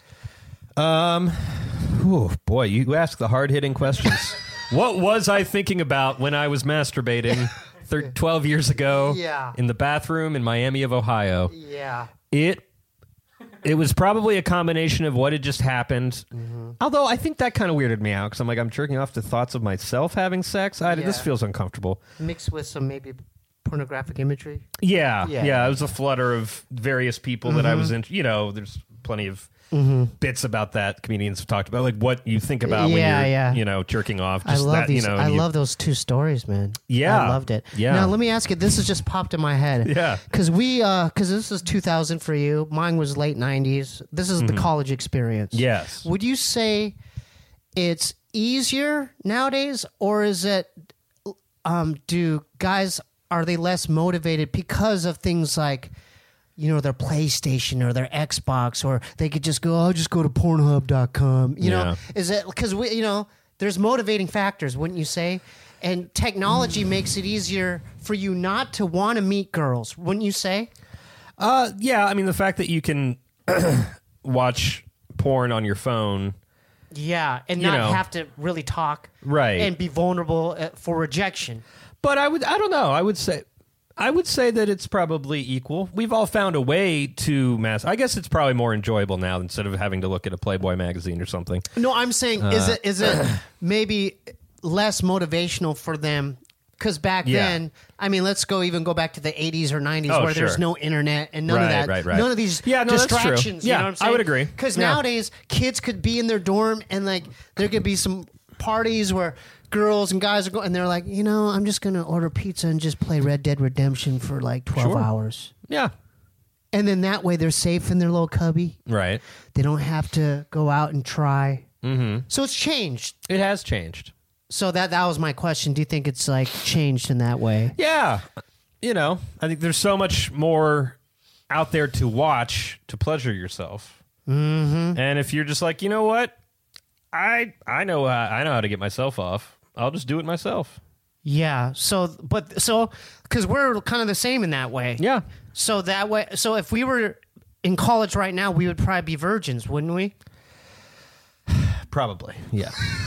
Um, oh boy, you ask the hard hitting questions. What was I thinking about when I was masturbating thir- twelve years ago? Yeah. In the bathroom in Miami of Ohio. Yeah. It it was probably a combination of what had just happened. Mm-hmm. Although I think that kind of weirded me out because I'm like I'm jerking off to thoughts of myself having sex. I, This Yeah. feels uncomfortable. Mixed with some maybe pornographic imagery. Yeah, Yeah. yeah, It was a flutter of various people that I was Mm-hmm. in. You know, there's plenty of bits about that comedians have talked about, like what you think about when Yeah, you're, yeah. you know, jerking off. I Just love that, these. You know, I and you- love those two stories, man. Yeah. I loved it. Yeah. Now let me ask you. This has just popped in my head. Yeah. Because we, uh, because this is two thousand for you. Mine was late nineties. This is the college experience. Mm-hmm. Yes. Would you say it's easier nowadays, or is it? Um, do guys are they less motivated because of things like, you know, their PlayStation or their Xbox, or they could just go, I'll just go to Pornhub dot com. You know, Yeah. is it because we, you know, there's motivating factors, wouldn't you say? And technology makes it easier for you not to want to meet girls, wouldn't you say? Uh, yeah. I mean, the fact that you can watch porn on your phone. Yeah, and You not know. have to really talk, Right. and be vulnerable uh, for rejection. But I would, I don't know. I would say, I would say that it's probably equal. We've all found a way to mass. I guess it's probably more enjoyable now instead of having to look at a Playboy magazine or something. No, I'm saying, Uh. is it is it maybe less motivational for them? Because back Yeah. then, I mean, let's go even go back to the eighties or nineties Oh, where there's sure. no internet and none Right, of that, right, right. none of these Yeah, no, that's true. distractions. Yeah, you know what I'm I saying? would agree. Because Yeah. nowadays, kids could be in their dorm and like there could be some parties where girls and guys are going, and they're like, you know, I'm just gonna order pizza and just play Red Dead Redemption for like twelve Sure. hours, Yeah. and then that way they're safe in their little cubby. Right. They don't have to go out and try. Mm-hmm. So it's changed. It has changed. So that that was my question. Do you think it's like changed in that way? Yeah. You know, I think there's so much more out there to watch to pleasure yourself. Mm-hmm. And if you're just like, you know what, I I know how, I know how to get myself off. I'll just do it myself. Yeah. So, but so because we're kind of the same in that way. Yeah. So that way. So if we were in college right now, we would probably be virgins, wouldn't we? Probably. Yeah.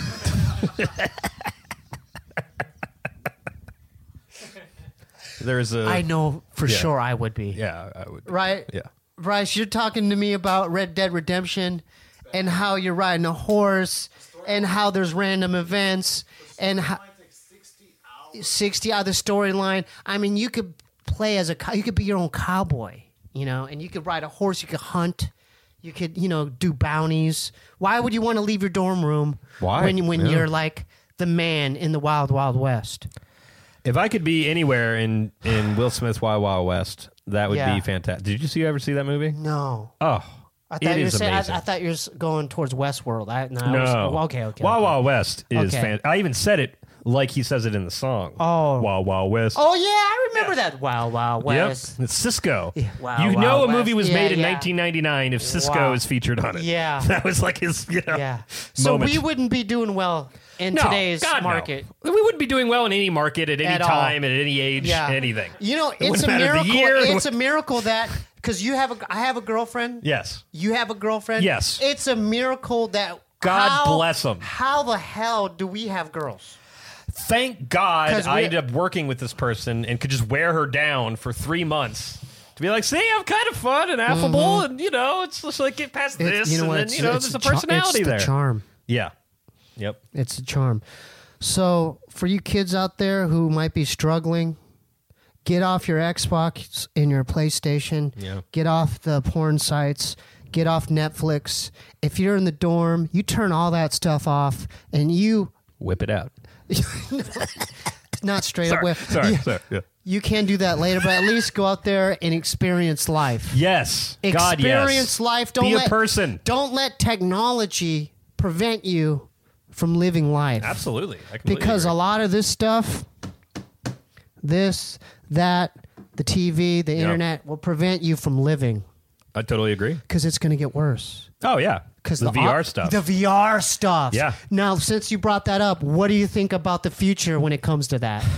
There's a I know for yeah. sure I would be. Yeah, I would. Right. Yeah. Bryce, you're talking to me about Red Dead Redemption and how you're riding a horse and how there's random events and how sixty other storyline. I mean, you could play as a cow- you could be your own cowboy, you know, and you could ride a horse, you could hunt, You could, you know, do bounties. Why would you want to leave your dorm room Why? when when Yeah. you're like the man in the Wild Wild West? If I could be anywhere in, in Will Smith's Wild Wild West, that would Yeah. be fantastic. Did you see ever see that movie? No. Oh, I it thought you were is saying, I, amazing. I thought you were s- going towards Westworld. I, no. I no. was- well, okay, okay. Wild okay. Wild West is Okay. fan. I even said it like he says it in the song. Oh. Wild Wild West. Oh yeah, I remember that Wild Wild Yep, West. it's Cisco. Yeah, Wild you Wild know a West. movie was Yeah, made in yeah. nineteen ninety-nine if Cisco Wow. is featured on it. Yeah. That was like his, you know, Yeah. So moment. we wouldn't be doing well in No, today's God, no. market. We wouldn't be doing well in any market at any At all. time, at any age, Yeah. anything. You know, It it's a wouldn't matter the miracle. year. It's a miracle that because you have a, I have a girlfriend. Yes. You have a girlfriend. Yes. It's a miracle that God how- bless 'em. How the hell do we have girls? Thank God 'Cause I we- ended up working with this person and could just wear her down for three months. To be like, see, I'm kind of fun and affable, and you know, it's just like get past Mm-hmm. It's- this, you know and what? then It's, you know, it's there's a the char- personality it's there. the charm. Yeah. Yep. It's a charm. So, for you kids out there who might be struggling, get off your Xbox and your PlayStation. Yeah. Get off the porn sites. Get off Netflix. If you're in the dorm, you turn all that stuff off and you Whip it out. not straight up. Sorry. with- Sorry. you, Sorry. Yeah. you can do that later, but at least go out there and experience life. Yes. God, yes. Experience life. Don't Be a let, person. Don't let technology prevent you from living life. Absolutely. I completely Because agree. a lot of this stuff, this, that, the T V, the internet will prevent you from living I totally agree. because it's going to get worse. Oh yeah, Because the, V R stuff. The V R stuff. Yeah. Now, since you brought that up, what do you think about the future when it comes to that?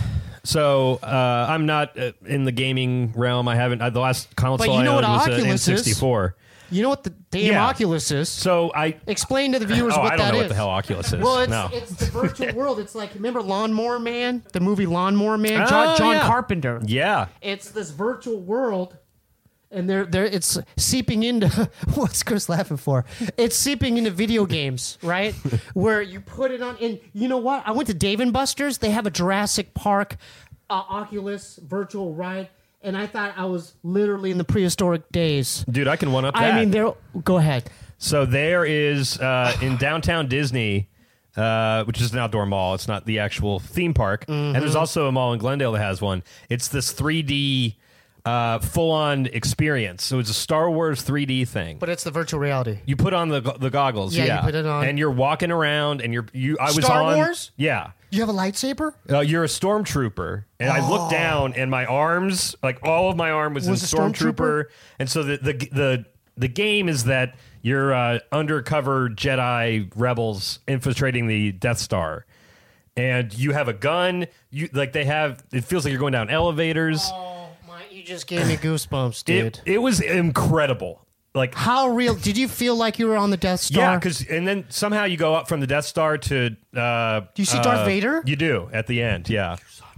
So uh, I'm not uh, in the gaming realm. I haven't. Uh, the last console But you know I what owned was an Oculus N is? sixty-four. You know what the damn Yeah. Oculus is? So I. Explain to the viewers Oh, what I don't that know is. what the hell Oculus is. Well, it's, no. it's the virtual world. It's like, remember Lawnmower Man? The movie Lawnmower Man? Oh, John, John yeah. Carpenter. Yeah. It's this virtual world, and they're, they're, it's seeping into, what's Chris laughing for? It's seeping into video games, right? Where you put it on, and you know what? I went to Dave and Buster's. They have a Jurassic Park uh, Oculus virtual ride, and I thought I was literally in the prehistoric days. Dude, I can one up that. I mean, there. Go ahead. So there is uh, in downtown Disney, uh, which is an outdoor mall. It's not the actual theme park. And there's Mm-hmm. also a mall in Glendale that has one. It's this three D uh, full-on experience. So it's a Star Wars three D thing. But it's the virtual reality. You put on the go- the goggles. Yeah, you Yeah, put it on. and you're walking around, and you're you. I was Star on. Wars? Yeah. You have a lightsaber? Uh, you're a stormtrooper, and I looked down, and my arms, like all of my arm, was, Was in a stormtrooper. stormtrooper? And so the the the the game is that you're uh, undercover Jedi rebels infiltrating the Death Star, and you have a gun. You like they have. It feels like you're going down elevators. Oh, my, you just gave me goosebumps, dude. It it was incredible. Like How real? Did you feel like you were on the Death Star? yeah, because and then somehow you go up from the Death Star to. Uh, Do you see uh, Darth Vader? You do at the end. Yeah.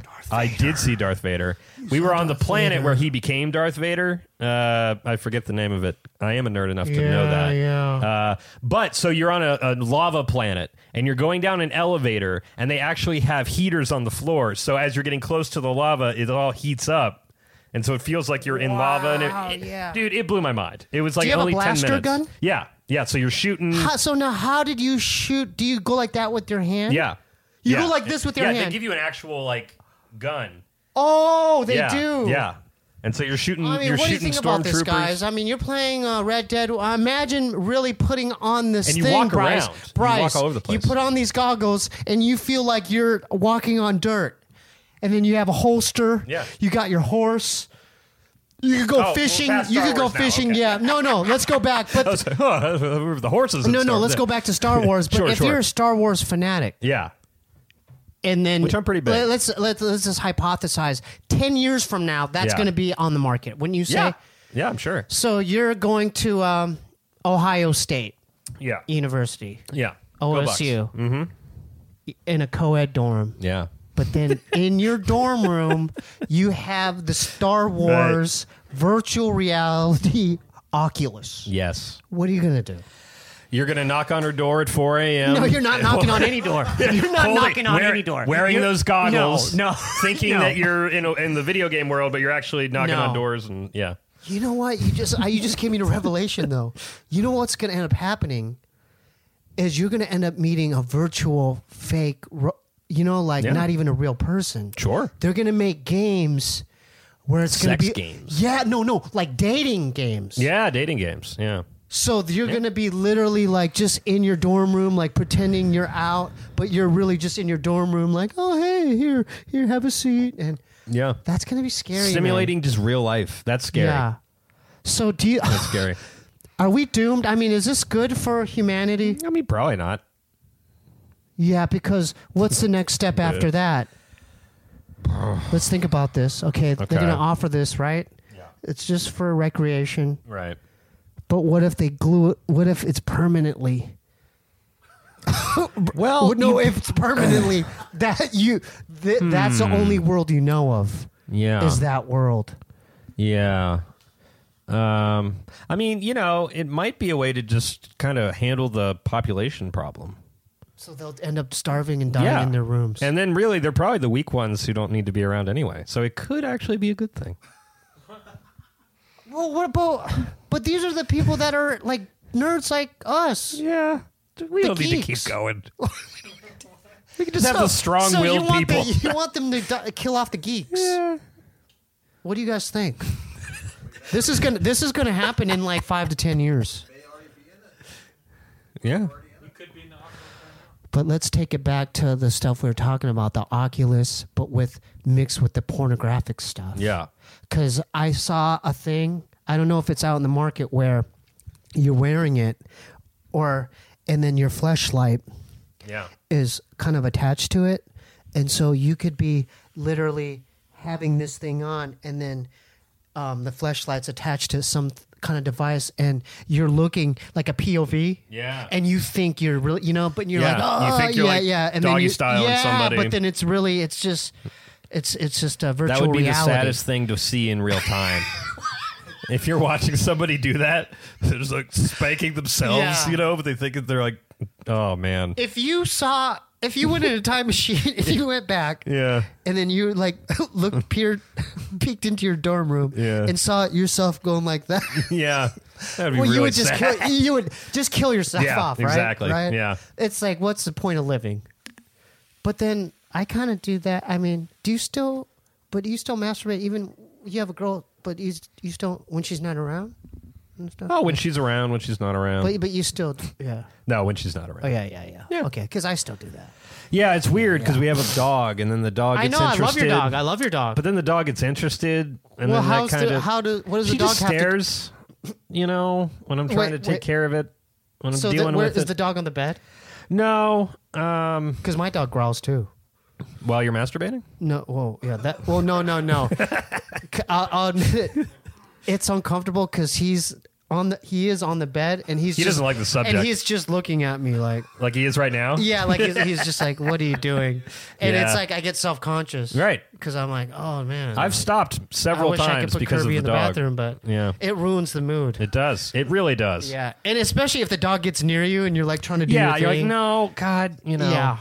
I did see Darth Vader. We were on the planet Vader. where he became Darth Vader. Uh, I forget the name of it. I am a nerd enough to know Yeah, that. yeah. Uh, but so you're on a, a lava planet and you're going down an elevator, and they actually have heaters on the floor. So as you're getting close to the lava, it all heats up, and so it feels like you're in lava. And Wow, it, it- yeah. dude, it blew my mind. It was like you have a only blaster ten minutes. gun? Yeah, yeah. So you're shooting. How, so now, how did you shoot? Do you go like that with your hand? Yeah. You Yeah. go like this with your yeah, hand? they give you an actual like gun. Oh, they yeah, do. Yeah. And so you're shooting. I mean, you're what do you shooting think about this, stormtroopers. guys? I mean, you're playing uh, Red Dead. Imagine really putting on this And you thing, walk Bryce. around. You Bryce, walk all over the place. You put on these goggles, and you feel like you're walking on dirt. And then you have a holster. Yeah. You got your horse. You could go Oh, fishing. we're past You Star could go Wars now. fishing. Okay. Yeah. No, no. Let's go back. But I was like, oh, the horses. and no, no. stuff. Let's go back to Star Wars. But Sure, if sure. you're a Star Wars fanatic, Yeah. and then Which I'm pretty big. Let, let's let's let's just hypothesize. Ten years from now, that's Yeah. going to be on the market. Wouldn't you say? Yeah. Yeah, I'm sure. So you're going to um, Ohio State Yeah. University, Yeah. Go O Bucks. S U, mm-hmm. in a co-ed dorm. Yeah. But then in your dorm room, you have the Star Wars virtual reality Oculus. Yes. What are you going to do? You're gonna knock on her door at four a.m. No, you're not knocking on any door. You're not Holding- knocking on wear- any door. Wearing You're- those goggles. No, no. Thinking no. that you're in, a, in the video game world, but you're actually knocking No. on doors and yeah. You know what? You just I, you just gave me a revelation, though. You know what's going to end up happening is you're going to end up meeting a virtual fake, ro- you know, like Yeah. not even a real person. Sure. They're going to make games where it's going to Sex be games. Yeah, no, no, like dating games. Yeah, dating games. Yeah. So you're going to be literally like just in your dorm room, like pretending you're out, but you're really just in your dorm room, like, oh hey, here, here, have a seat, and Yeah. that's going to be scary. man. Simulating just real life. That's scary. Yeah. So do you? That's scary. Are we doomed? I mean, is this good for humanity? I mean, probably not. Yeah, because what's the next step after that? Let's think about this. Okay, Okay. they're going to offer this, right? Yeah. It's just for recreation. Right. But what if they glue it? What if it's permanently? Well, no, you- if it's permanently that you, th- that's the only world you know of. Yeah. Is that world? Yeah. Um, I mean, you know, it might be a way to just kind of handle the population problem. So they'll end up starving and dying in their rooms. And then really, they're probably the weak ones who don't need to be around anyway. So it could actually be a good thing. Well, what about? But these are the people that are like nerds like us. Yeah. We The don't need to keep geeks. going. We can just have So- the so you strong-willed want people. The, you want them to di- kill off the geeks. Yeah. What do you guys think? This is gonna this is gonna happen in like five to ten years. Yeah. You could be in the Oculus right But let's take it back to the stuff we were talking about, the Oculus, but with mixed with the pornographic stuff. Yeah. Because I saw a thing, I don't know if it's out in the market, where you're wearing it, or and then your fleshlight Yeah. is kind of attached to it, and so you could be literally having this thing on, and then um, the fleshlight's attached to some th- kind of device, and you're looking like a P O V. Yeah. And you think you're really, you know, but you're Yeah, like, you oh, think you're, yeah, like, yeah, and doggy then you, styling yeah, somebody. but then it's really, it's just, it's it's just a virtual That would be reality. the saddest thing to see in real time. If you're watching somebody do that, they're just like spanking themselves, Yeah. you know, but they think that they're like, oh man. If you saw, if you went in a time machine, if you went back, Yeah. and then you like looked, peered, peeked into your dorm room, Yeah. and saw yourself going like that. Yeah. That'd be Well, really you would just sad. kill, you would just kill yourself Yeah, off, right? exactly. Right? Yeah. It's like, what's the point of living? But then I kind of do that. I mean, do you still? But do you still masturbate? Even you have a girl, but you you still when she's not around and stuff. Oh, when she's around, when she's not around. but but you still, yeah. no, when she's not around. Oh yeah, yeah, yeah. Yeah. Okay, because I still do that. Yeah, it's weird because we have a dog, and then the dog I gets know. I interested. love your dog. I love your dog. But then the dog gets interested, and well, then that how's kind the, of how do what does she the dog just have to? stares. You know, when I'm trying Wait, to take wait. care of it, when I'm So the, dealing where with is it. the dog on the bed? No, um, Because my dog growls too. while you're masturbating. No, whoa, yeah, that. Well, no, no, no. C- I'll, I'll admit it. It's uncomfortable because he's on the. He is on the bed, and he's. He just, doesn't like the subject. and he's just looking at me like, Like he is right now. yeah, like he's, he's just like, what are you doing? And Yeah. it's like I get self conscious, Right. Because I'm like, oh man, I've stopped I several wish I could times put because Kirby of in the, the dog. bathroom, but Yeah, it ruins the mood. it does. It really does. Yeah, and especially if the dog gets near you and you're like trying to do Yeah, your you're like, thing. no, God, you know. Yeah.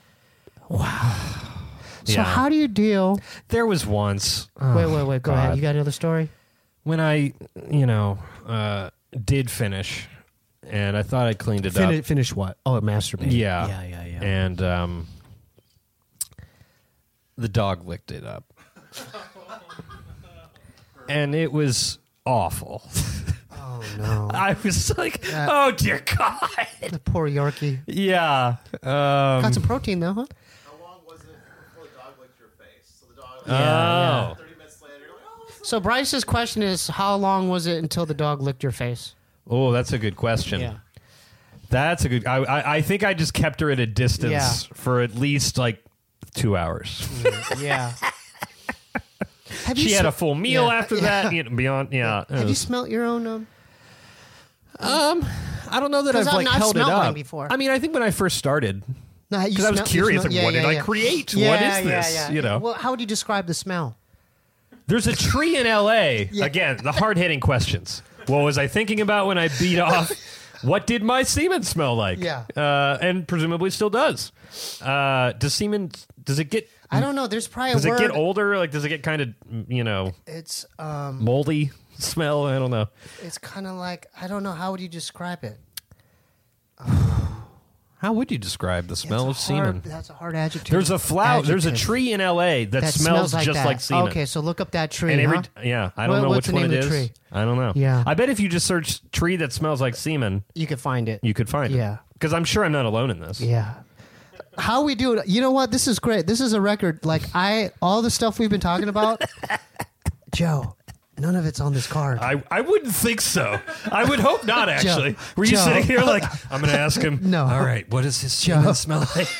Wow. So Yeah. how do you deal? There was once. wait, wait, wait. Go God. ahead. You got another story? When I, you know, uh, did finish, and I thought I cleaned it Finish, up. finish what? Oh, masturbate. Yeah. Yeah, yeah, yeah. And um, the dog licked it up. And it was awful. Oh, no. I was like, oh, dear God. The poor Yorkie. Yeah. Um, Got some protein, though, huh? How long was it before the dog licked your face? So the dog, oh. Yeah, thirty minutes later, you're like, oh, this is So Bryce's question is, how long was it until the dog licked your face? Oh, that's a good question. Yeah. That's a good. I, I I think I just kept her at a distance Yeah. for at least like two hours. Yeah. Have She you had sm- a full meal Yeah. after that. You know, beyond, yeah. it Have you was- smelt your own? Um, um, I don't know that 'Cause I've I've like not held it smelled up mine before. I mean, I think when I first started, no, you because I was smell- you curious, smell- like, yeah, what did yeah, I yeah. create? Yeah, what is yeah, this? yeah. You know, Well, how would you describe the smell? there's a tree in L A. Yeah. Again, the hard hitting questions. What was I thinking about when I beat off? What did my semen smell like? Yeah. uh, and presumably still does. Uh, does semen? Does it get? I don't know. There's probably Does a it word. get older? Like, does it get kind of, you know, It's um. moldy? smell. I don't know. It's kind of like, I don't know, how would you describe it? How would you describe the smell of It's a hard- semen? That's a hard adjective. There's a flower. There's a Adjective. tree in L A that, that smells, like just that. like semen. Okay, so look up that tree. And every huh? yeah, I don't What- know what's which the one name it of the is. tree? I don't know. Yeah. I bet if you just search tree that smells like semen, You could find it. you could find it. Yeah. Because I'm sure I'm not alone in this. Yeah. How we do it? You know what? This is great. This is a record. Like I, all the stuff we've been talking about, Joe. None of it's on this card. I, I wouldn't think so. I would hope not, actually. Were you Joe. sitting here like, I'm going to ask him, No. all right, what does his Joe. semen smell like?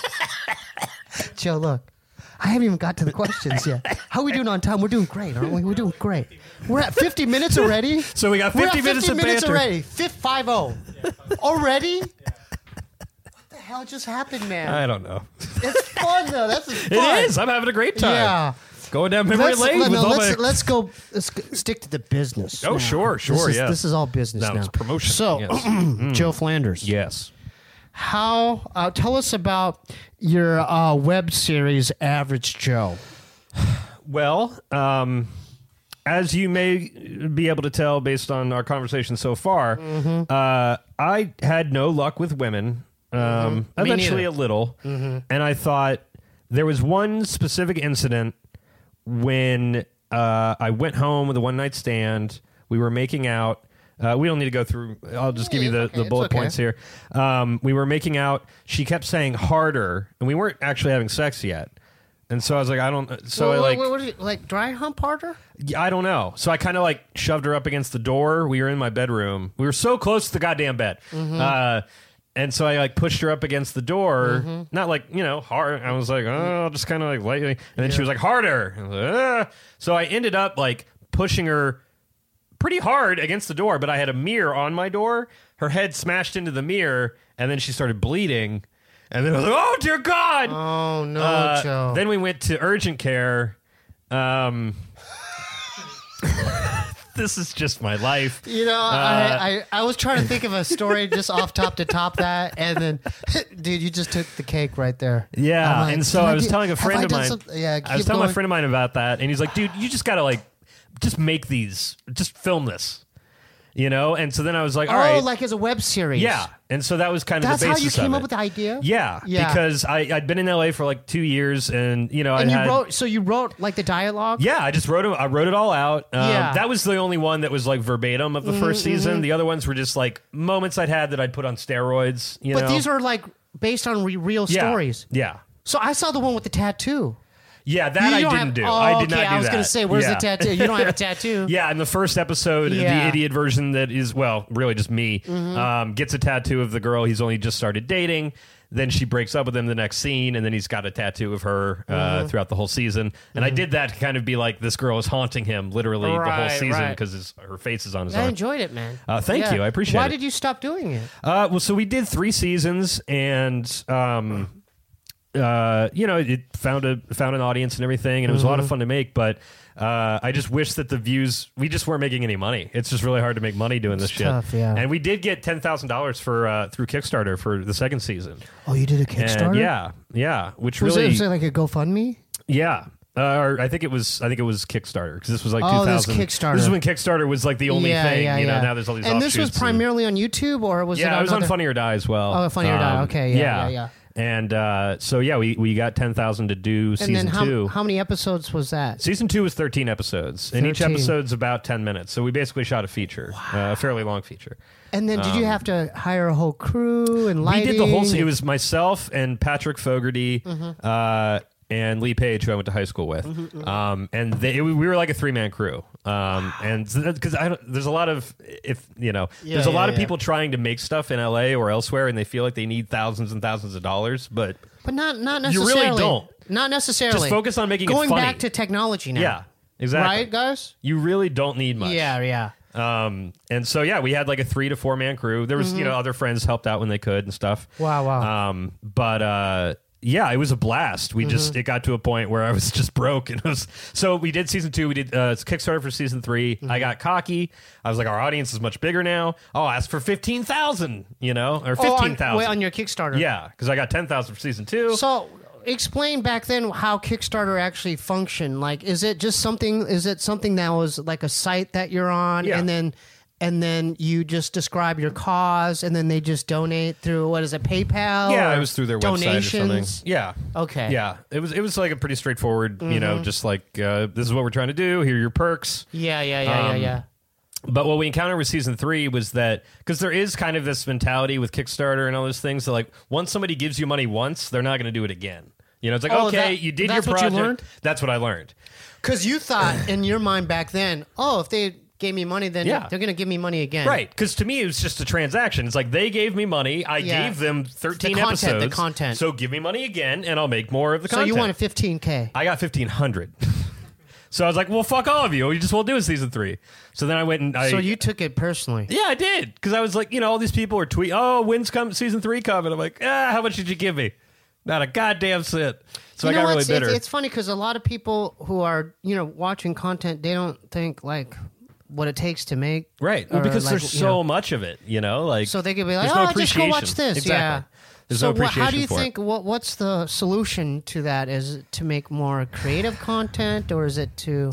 Joe, look. I haven't even got to the questions yet. How are we doing on time? We're doing great, aren't we? We're doing great. We're at fifty minutes already. So we got We're at fifty minutes fifty of minutes banter. already. Fifth five zero. Already? What the hell just happened, man? I don't know. It's fun though. That's fun. It is. I'm having a great time. Yeah. Going down memory Let's, lane let, with no, all let's, my... let's go. Let's go- stick to the business. Oh, now. sure, sure, This is, yeah. This is all business Now now. it's promotion, So, yes. Joe Flanders. Yes. How? Uh, tell us about your uh, web series, Average Joe. Well, um, as you may be able to tell based on our conversation so far, Mm-hmm. uh, I had no luck with women. Um, Mm-hmm. Me eventually, neither. a little, and I thought there was one specific incident when uh, I went home with a one night stand. We were making out. Uh, we don't need to go through. I'll just give you the, okay, the it's bullet okay. points here. Um, we were making out. She kept saying harder, and we weren't actually having sex yet. And so I was like, I don't. So I Wait, like. wait, what is it, like dry hump harder? Yeah, I don't know. So I kind of like shoved her up against the door. We were in my bedroom. We were so close to the goddamn bed. Mm-hmm. Uh, and so I like pushed her up against the door. Not like, you know, hard. I was like, oh, just kind of like lightly. And then she was like, harder. I was like, ah. So I ended up like pushing her pretty hard against the door, but I had a mirror on my door. Her head smashed into the mirror, and then she started bleeding. And then I was like, oh, dear God. Oh no, Uh, Joe. Then we went to urgent care. Um, this is just my life. You know, Uh, I, I I was trying to think of a story just off top to top that, and then, dude, you just took the cake right there. Yeah, I'm like, and so "Can I was do- telling a have friend I of done mine. some-" Yeah, I was keep telling my going. friend of mine about that, and he's like, "Dude, you just gotta like, just make these, just film this, you know." And so then I was like, "All oh, right, like as a web series. yeah." And so that was kind of That's the how basis you came of up it. with the idea. Yeah, Yeah. because I I'd been in L A for like two years, and you know, I And you had, wrote, so you wrote like the dialogue. Yeah, I just wrote it. I wrote it all out. Um, Yeah. that was the only one that was like verbatim of the Mm-hmm, first season. The other ones were just like moments I'd had that I'd put on steroids. You But know? these are like based on re- real yeah. stories. Yeah, So I saw the one with the tattoo. yeah. That You I don't didn't have- do. Oh, I did okay, not do I was that. gonna say, where's Yeah. the tattoo? You don't have a tattoo. Yeah, in the first episode, Yeah. the idiot version that is, well, really just me, um, gets a tattoo of the girl he's only just started dating. Then she breaks up with him the next scene, and then he's got a tattoo of her uh, throughout the whole season. And I did that to kind of be like, this girl is haunting him literally the whole Right, season right. because her face is on his I arm. enjoyed it, man. Uh, thank you. I appreciate Why it. did you stop doing it? Uh, well, so we did three seasons, and um, uh, you know, it found a found an audience and everything, and it was a lot of fun to make. But uh, I just wish that the views, we just weren't making any money. It's just really hard to make money doing this shit. tough, yeah. And we did get ten thousand dollars for uh, through Kickstarter for the second season. Oh, you did a And Kickstarter? yeah, yeah, which Was, really, it, was it like a GoFundMe? yeah. Uh, or I think it was. I think it was Kickstarter because this was like Oh, two this thousand. Kickstarter. This is when Kickstarter was like the only yeah, thing. yeah, you know, yeah. now there's all these. And this was offshoots primarily on YouTube, or was it? Yeah, on it was on other- Funny or Die as well. Oh, Funny or Die. Okay, yeah, yeah, yeah. And uh, so yeah, we we got ten thousand to do And season then how, two. how many episodes was that? Season two was thirteen episodes, and each thirteen. episode's about ten minutes. So we basically shot a feature, uh, a fairly long feature. And then did you have to hire a whole crew and lighting? Um, We did the whole. It was myself and Patrick Fogarty. Mm-hmm. Uh, and Lee Page, who I went to high school with, um, and they, we were like a three man crew, um, and because I don't, there's a lot of if you know, Yeah, there's a lot yeah, of yeah. people trying to make stuff in L A or elsewhere, and they feel like they need thousands and thousands of dollars, but But not not You really necessarily. don't. Not necessarily. just focus on making Going it funny. back to technology now. yeah, exactly. Right, guys? You really don't need much. Yeah, yeah. Um, and so yeah, we had like a three to four man crew. There was you know other friends helped out when they could and stuff. Mm-hmm. Wow, wow. Um, but uh, yeah, it was a blast. We just it got to a point where I was just broke, and it was so we did season two. We did uh, it's Kickstarter for season three. I got cocky. I was like, our audience is much bigger now. I'll ask for fifteen thousand. You know, or Oh, on- fifteen thousand. wait, on your Kickstarter. yeah, because I got ten thousand for season two. So explain back then how Kickstarter actually functioned. Like, is it just something? Is it something that was like a site that you're on, Yeah. and then and then you just describe your cause, and then they just donate through what is it, PayPal? Yeah, or it was through their donations? website or something. Yeah. Okay. Yeah, it was it was like a pretty straightforward, you know, just like uh, this is what we're trying to do. Here are your perks. Yeah, yeah, yeah, yeah, Um, yeah. But what we encountered with season three was that because there is kind of this mentality with Kickstarter and all those things that like once somebody gives you money once, they're not going to do it again. You know, it's like Oh, okay, that- you did that's your what you project. learned? That's what I learned. Because you thought in your mind back then, oh, if they gave me money, then Yeah. they're going to give me money again. Right, because to me it was just a transaction. It's like they gave me money, I Yeah. gave them thirteen The content, the episodes. content. So give me money again, and I'll make more of the So content. you wanted fifteen K. I got fifteen hundred. So I was like, well, fuck all of you. You just won't do it season three. So then I went and I. So you took it personally. Yeah, I did. Because I was like, you know, all these people are tweeting, oh, when's come season three coming? I'm like, ah, how much did you give me? Not a goddamn cent. So you I know got really what's- bitter. It's, it's funny because a lot of people who are, you know, watching content, they don't think like what it takes to make. right. Well, or, because like, there's you so know, much of it, you know? Like, So they could be like, there's oh, no just go watch appreciation. this. Exactly. Yeah. There's so no what, how do you appreciation for it. think? What What's the solution to that? Is it to make more creative content, or is it to?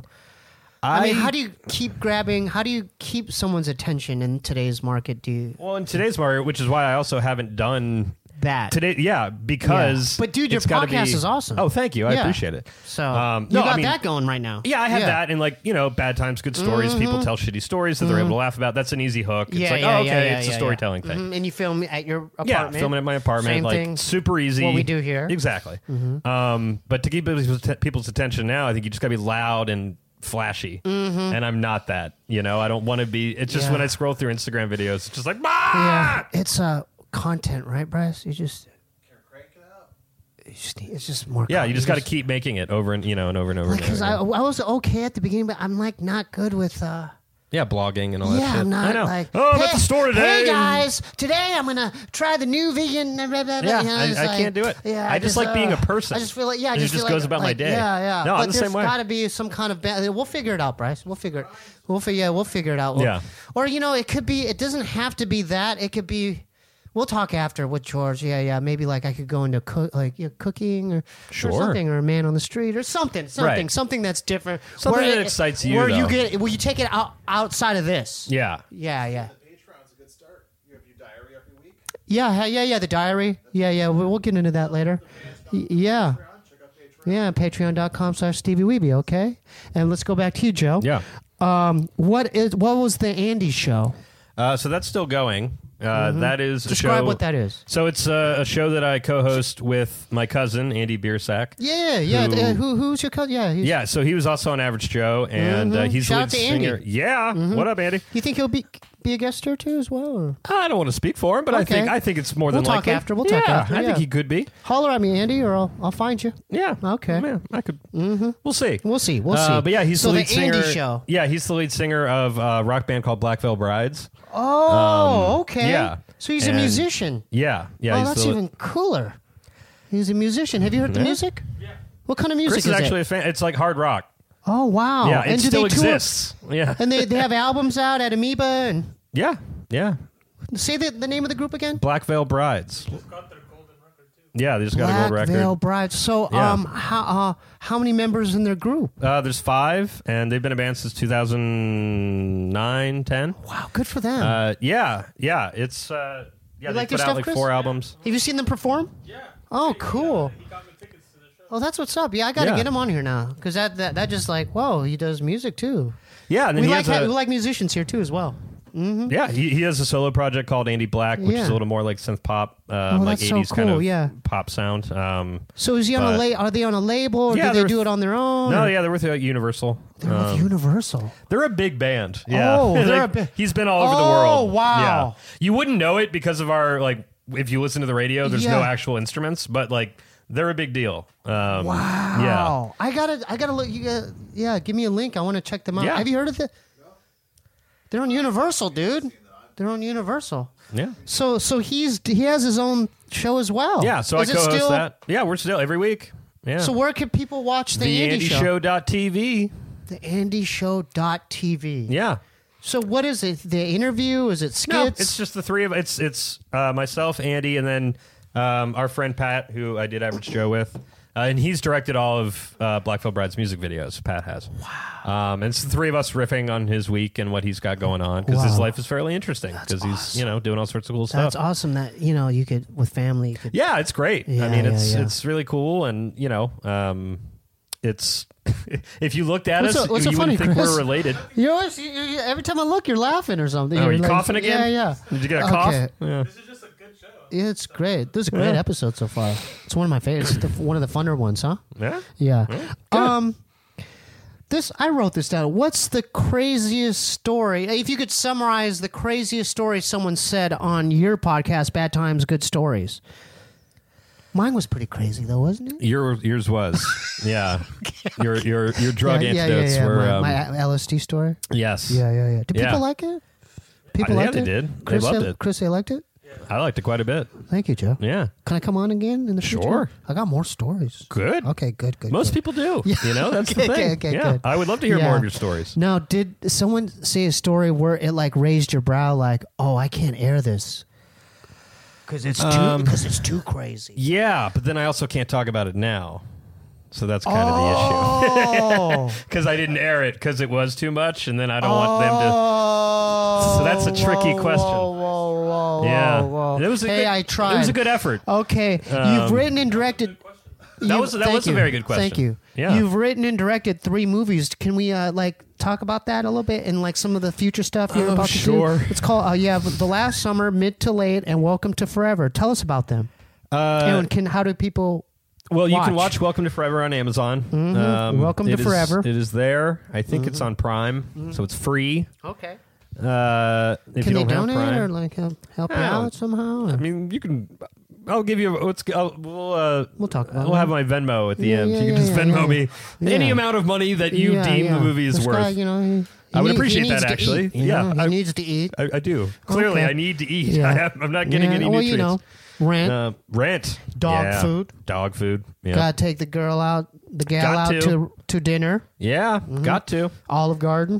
I, mean, how do you keep grabbing? How do you keep someone's attention in today's market? Do you Well, in today's market, which is why I also haven't done that today. Yeah, because. Yeah. But, dude, your it's gotta podcast be- is awesome. Oh, thank you. I Yeah. appreciate it. So Um, you no, got I mean- that going right now. Yeah, I have Yeah. that, and like you know, bad times, good stories. People tell shitty stories that they're able to laugh about. That's an easy hook. It's Yeah, like, yeah, oh, okay, yeah, yeah, it's yeah, a yeah. storytelling thing. Mhm, and you film at your apartment. Yeah, filming at my apartment, Same like thing. super easy. What we do here. Mm-hmm. Exactly. Um, but to keep people's, people's attention now, I think you just got to be loud and flashy, and I'm not that. You know, I don't want to be. It's just Mm-hmm. Yeah. when I scroll through Instagram videos, it's just like, Yeah, ah! it's uh content, right, Bryce? You just, Crank it up. you just need- it's just more. Yeah, con- you just got to keep making it over and you know and over and over. and Because over I, again. I was okay at the beginning, but I'm like not good with. uh Yeah, blogging and all that Yeah, shit. I'm not I know. like. oh, I'm hey, at the store today. Hey guys, today I'm gonna try the new vegan. Blah, blah, blah, Yeah, you know, I, it's I like- can't do it. Yeah, I just like being a uh, person. I just feel like yeah, I And it just, just feel goes like, about my like, day. Yeah, yeah. No, but I'm the there's same way. got to be some kind of. Ba- we'll figure it out, Bryce. We'll figure it. We'll figure. Yeah, we'll figure it out. We'll- Yeah. Or you know, it could be. It doesn't have to be that. It could be. We'll talk after with George. Yeah, yeah. Maybe like I could go into cook, like you know, cooking or, Sure. or something, or a man on the street or something, something, Right. something that's different. Something where that it- excites you, Where you though. get, where you take it out outside of this. Yeah. Yeah, yeah. The Patreon's a good start. You have your diary every week. Yeah, ha- yeah, yeah, the diary. Yeah, yeah, we'll, we'll get into that later. Y- yeah. Check out Patreon. Yeah, patreon.com slash Stevie Weeby, okay? And let's go back to you, Joe. Yeah. Um, what is what was the Andy show? Uh, so that's still going. Uh, That is a Mm-hmm. Describe show. what that is. So it's uh, a show that I co-host with my cousin Andy Biersack. Yeah, yeah. Who- Who, uh, who who's your cousin? Yeah, he's, Yeah, so he was also on Average Joe, and uh, Mhm. he's Shout the out lead to Andy. singer. Yeah, what up, Andy? You think he'll be be a guest star too as well? Or? I don't want to speak for him, but I Okay. think I think it's more We'll than talk likely. after, we'll talk Yeah, after, I yeah. think he could be. Holler at me, Andy, or I'll I'll find you. Yeah. Okay. Yeah, I could. Mm-hmm. We'll see. We'll see. We'll Uh, see. but yeah, he's so the lead the singer. Andy show. Yeah, he's the lead singer of a rock band called Black Veil Brides. Oh, Um, okay. yeah. So he's a And- musician. Yeah, yeah. Oh, he's that's the, even cooler. He's a musician. Have you heard the Yeah. music? Yeah. What kind of music Chris is is actually it? a fan. It's like hard rock. Oh wow! Yeah, and it do still they tour? exists. Yeah, And they, they have albums out at Amoeba. And yeah, yeah. say the, the name of the group again. Black Veil Brides. Got their golden record too. Yeah, they just got a Black gold record. Veil Brides. So Yeah. um, how uh, how many members in their group? Uh, there's five, and they've been a band since two thousand nine, ten. Wow, good for them. Uh, yeah, yeah. It's uh, yeah. You They like put their out stuff, like Chris? four albums. have you seen them perform? Yeah. Oh, He, uh, cool. he got me tickets to the show. Oh, that's what's up. Yeah, I got to Yeah. get him on here now because that, that that just like whoa, he does music too. Yeah, and then We he like has ha- a, we like musicians here too as well. yeah. He, he has a solo project called Andy Black, which Yeah. is a little more like synth pop, um, Oh, like that's so eighties kind cool, of yeah. pop sound. Um, So is he on a But- la- Are they on a label or Yeah, do they they're- do it on their own? no, or- yeah, they're with uh, Universal. They're with Um, Universal. They're a big band. Yeah. Oh, they're Like, a bi- He's been all over Oh, the world. wow. Yeah. You wouldn't know it because of our like if you listen to the radio, there's no Yeah. actual instruments, but like they're a big deal. Um, Wow. Yeah. I gotta, I gotta look. You gotta, yeah, give me a link. I want to check them out. Yeah. Have you heard of it? They're on Universal, dude. They're on Universal. Yeah. So, so he's he has his own show as well. Yeah. So Is I it co-host still- that. Yeah, we're still every week. Yeah. So where can people watch the, the Andy, Andy Show? Show dot T V. The Andy Show dot T V. Yeah. So what is it? The interview? Is it skits? No, it's just the three of it's it's uh, myself, Andy, and then um, our friend Pat, who I did Average Joe with. Uh, and he's directed all of uh, Black Veil Bride's music videos. Pat has. Wow. Um, and it's the three of us riffing on his week and what he's got going on because his Wow. life is fairly interesting because he's awesome. you know doing all sorts of cool That's stuff. awesome that, you know, you could, with family, you could. Yeah, it's great. Yeah, I mean, yeah, it's yeah. it's really cool, and you know, um, it's if you looked at What's us, so- what's so you funny, wouldn't think Chris? we're related. You always, you, you, every time I look, you're laughing or something. Oh, You're are you like- coughing again? Yeah, yeah. Did you get a cough? Okay. Yeah. This is just a good show. Yeah, it's great. This is a great Yeah. episode so far. It's one of my favorites. It's the, one of the funner ones, huh? Yeah. Yeah. good. Um, this I wrote this down. What's the craziest story? If you could summarize the craziest story someone said on your podcast, Bad Times, Good Stories. Mine was pretty crazy though, wasn't it? Your yours was, yeah. Your your your drug yeah, yeah, antidotes yeah, yeah. were my, um, my L S D story. yes. Yeah, yeah, yeah. Do Yeah. people like it? People yeah, liked they it. did. They Chris, loved they- it. Chris, they liked it. I liked it quite a bit. Thank you, Joe. Yeah. Can I come on again in the future? Sure. I got more stories. Good. Okay, good, good. Most good. people do. Yeah. You know, that's Okay, the thing. okay, okay, yeah. good. I would love to hear Yeah. more of your stories. Now, did someone say a story where it like raised your brow, like, "Oh, I can't air this because it's too Um, because it's too crazy." Yeah, but then I also can't talk about it now. So that's kind of the issue. Oh, Because I didn't air it because it was too much, and then I don't want them to. oh, So that's a tricky whoa, question. Whoa, whoa, whoa, Yeah, whoa, whoa. it was a hey, good, I tried. It was a good effort. Okay, you've Um, written and directed. That you- was- that thank was a you. very good question. Thank you. Yeah. You've written and directed three movies. Can we uh, like talk about that a little bit and like some of the future stuff you're Oh, about sure. to do? It's called uh, yeah, The Last Summer, Mid to Late, and Welcome to Forever. Tell us about them. Uh, and can how do people? well, you can watch? watch Welcome to Forever on Amazon. Um, Welcome to it is- Forever. It is there. I think it's on Prime, so it's free. Okay. Uh, if Can you they don't have donate Prime, or like help, help you Yeah. out somehow? or- I mean, you can. I'll give you. Let's. I'll, we'll. Uh, We'll talk about We'll it. have my Venmo at the Yeah, end. yeah, you can yeah, just yeah, Venmo yeah. me Yeah. any amount of money that you Yeah, deem yeah. the movie is This worth. guy, you know, he, I would he need- appreciate he that, needs to actually. eat, you Yeah, know? he I- needs to eat. I, I do. Clearly, Okay. I need to eat. Yeah. I have, I'm not getting Yeah, any well, nutrients. you know, rent. Uh, rent. Dog Yeah. food. Dog food. Yeah. Gotta take the girl out, the gal Got out to. to to dinner. Yeah. Mm-hmm. Got to. Olive Garden.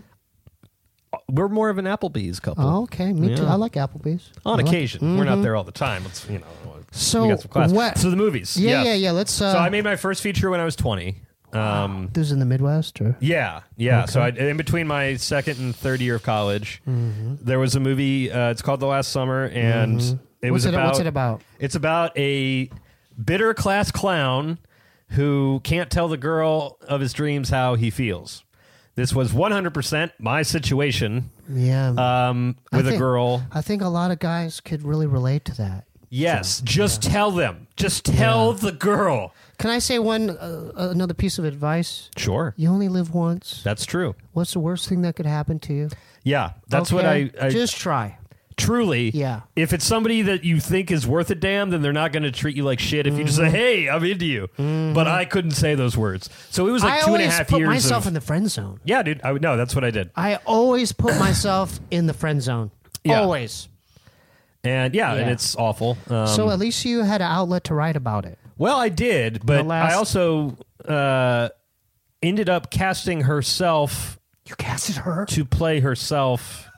We're more of an Applebee's couple. Oh, okay, me too. Yeah. I like Applebee's. On I like- occasion. We're not there all the time. It's, you know, So we got some class. what- So the movies. Yeah, yes. yeah, yeah. Let's. Uh, So I made my first feature when I was twenty. Um, this is in the Midwest, or Yeah, yeah. So I, in between my second and third year of college, Mm-hmm. there was a movie. Uh, it's called The Last Summer, and it what's was it? about. What's it about? It's about a bitter class clown who can't tell the girl of his dreams how he feels. This was one hundred percent my situation Yeah. um, I with a think- girl. I think a lot of guys could really relate to that. Yes, just tell them. Just tell the girl. Can I say one uh, another piece of advice? Sure, You only live once. that's true. What's the worst thing that could happen to you? Yeah, that's what I, Okay? I just try. truly. Yeah. If it's somebody that you think is worth a damn, then they're not going to treat you like shit. If you just Mm-hmm. say, "Hey, I'm into you," but I couldn't say those words, so it was like I two and a always half put years. myself of, in the friend zone. yeah, dude. I would no. That's what I did. I always put myself in the friend zone. Yeah. Always. And yeah, and Yeah. it's awful. Um, So at least you had an outlet to write about it. well, I did, but last- I also uh, ended up casting herself You casted her? to play herself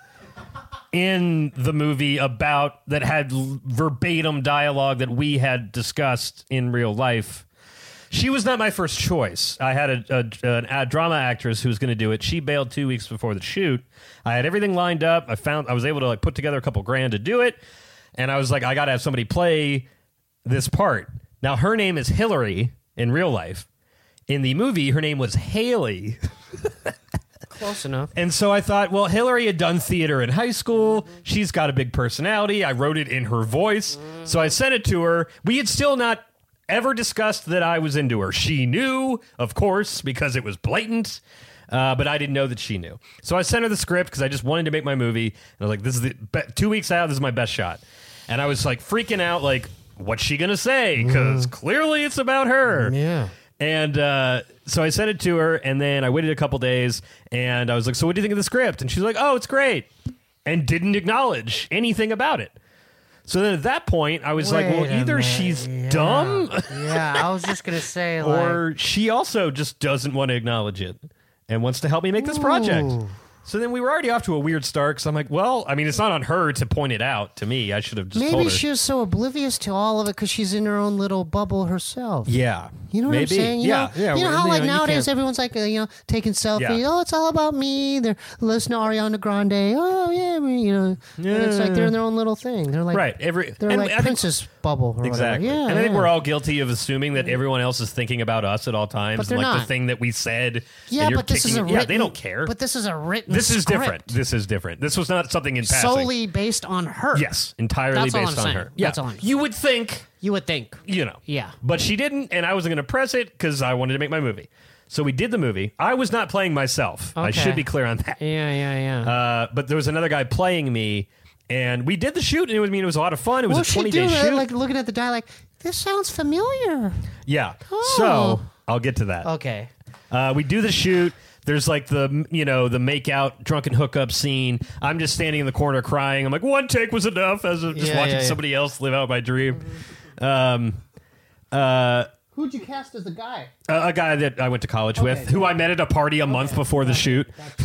in the movie about that had l- verbatim dialogue that we had discussed in real life. She was not my first choice. I had a, a, an- a drama actress who was going to do it. She bailed two weeks before the shoot. I had everything lined up. I found I was able to like put together a couple grand to do it, and I was like, I got to have somebody play this part. Now her name is Hillary in real life. In the movie, her name was Haley. Close enough. And so I thought, well, Hillary had done theater in high school. She's got a big personality. I wrote it in her voice. So I sent it to her. We had still not ever discussed that I was into her. She knew, of course, because it was blatant. Uh, but I didn't know that she knew. So I sent her the script because I just wanted to make my movie. And I was like, this is the be- two weeks out. This is my best shot. And I was like freaking out, like, what's she going to say? Because clearly it's about her. Yeah. And uh, so I sent it to her, and then I waited a couple days, and I was like, so what do you think of the script? And she's like, oh, it's great, and didn't acknowledge anything about it. So then at that point, I was like, Wait well, a either minute. she's Yeah. dumb, Yeah, I was just gonna say, like, or she also just doesn't want to acknowledge it and wants to help me make this project. Ooh. So then we were already off to a weird start because I'm like, well, I mean, it's not on her to point it out to me. I should have just told Maybe her. she was so oblivious to all of it because she's in her own little bubble herself. Yeah. You know what Maybe. I'm saying? You yeah. know, yeah. You know well, how like you nowadays can't- everyone's like uh, you know taking selfies. Yeah. Oh, it's all about me. They're listening to Ariana Grande. Oh yeah, me, you know. And it's like they're in their own little thing. They're like Right. Every They're and like I think- princess bubble. Or Exactly. Whatever. Yeah. and I think yeah. we're all guilty of assuming that everyone else is thinking about us at all times. But they're and like the not. thing that we said. Yeah, and you're but this is a kicking- written, Yeah, they don't care. But this is a written. this is script different. This is different. This was not something in passing. solely based on her. Yes, entirely That's all based I'm on saying. her. Yeah. That's all I'm saying. You would think, You would think. you know. Yeah. But she didn't, and I wasn't going to press it because I wanted to make my movie. So we did the movie. I was not playing myself. I Okay. should be clear on that. Yeah, yeah, yeah. Uh, but there was another guy playing me, and we did the shoot, and it was, I mean, it was a lot of fun. It was well, a she twenty do day that, shoot. like looking at the die, like this sounds familiar. yeah. Oh. So I'll get to that. Okay. Uh, we do the shoot. There's like the, you know, the make out drunken hookup scene. I'm just standing in the corner crying. I'm like, one take was enough as of just Yeah, watching yeah, yeah. somebody else live out my dream. Um, uh, Who'd you cast as the guy? a, a guy that I went to college with, who I met at a party a month before the shoot.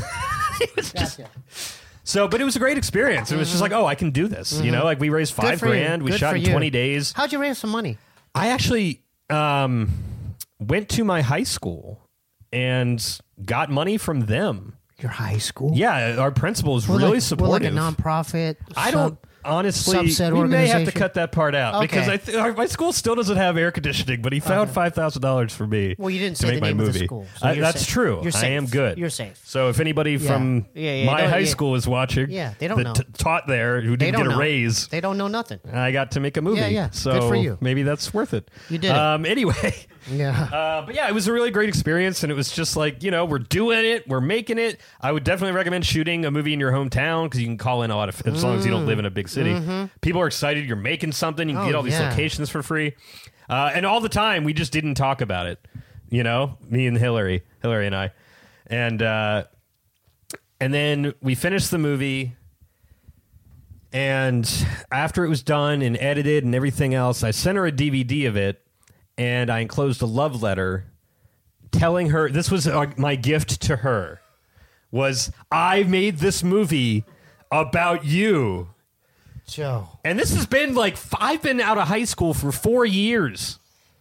It was just- Gotcha. so, but it was a great experience. It was just like, oh, I can do this. You know, like we raised Good five for you. grand. We Good shot for in you. twenty days. How'd you raise some money? I actually um, went to my high school and got money from them. Your high school? Yeah, our principal is We're really like, supportive. We're like a nonprofit. I sub- don't honestly. subset we may have to organization. cut that part out Okay. because I th- our, my school still doesn't have air conditioning. But he found five thousand dollars for me. Well, you didn't to say make the my name of the movie. school, so I- you're that's safe. true. You're I safe. am good. You're safe. So if anybody Yeah. from Yeah, yeah, my don't- high yeah. school is watching, Yeah, they don't that know. t- taught there who They didn't don't get a know. raise. They don't know nothing. I got to make a movie. Yeah, yeah. So Good for you. maybe that's worth it. You did it. Um, anyway. Yeah. Uh, but yeah, it was a really great experience, and it was just like, you know, we're doing it, we're making it. I would definitely recommend shooting a movie in your hometown because you can call in a lot of, as long as you don't live in a big city. People are excited you're making something. You can Mm. Oh, get all these yeah. locations for free, uh, and all the time we just didn't talk about it. You know, me and Hillary, Hillary and I, and uh, and then we finished the movie. And after it was done and edited and everything else, I sent her a D V D of it, and I enclosed a love letter telling her this was uh, my gift to her was I made this movie about you. Joe. And this has been like f- I've been out of high school for four years.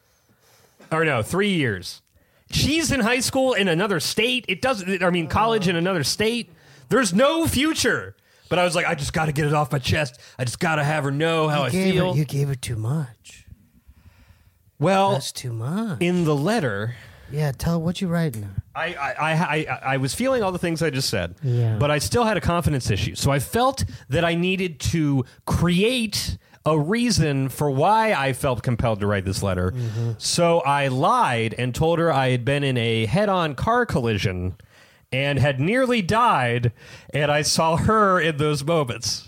Or no, three years. She's in high school in another state. It doesn't I mean college in another state. There's no future. But I was like, I just got to get it off my chest. I just got to have her know how You I gave feel. her, you gave her too much. well, That's too much. in the letter, Yeah, tell her what you writing her. I, I, I, I, I was feeling all the things I just said, Yeah. but I still had a confidence issue. So I felt that I needed to create a reason for why I felt compelled to write this letter. Mm-hmm. So I lied and told her I had been in a head-on car collision and had nearly died, and I saw her in those moments.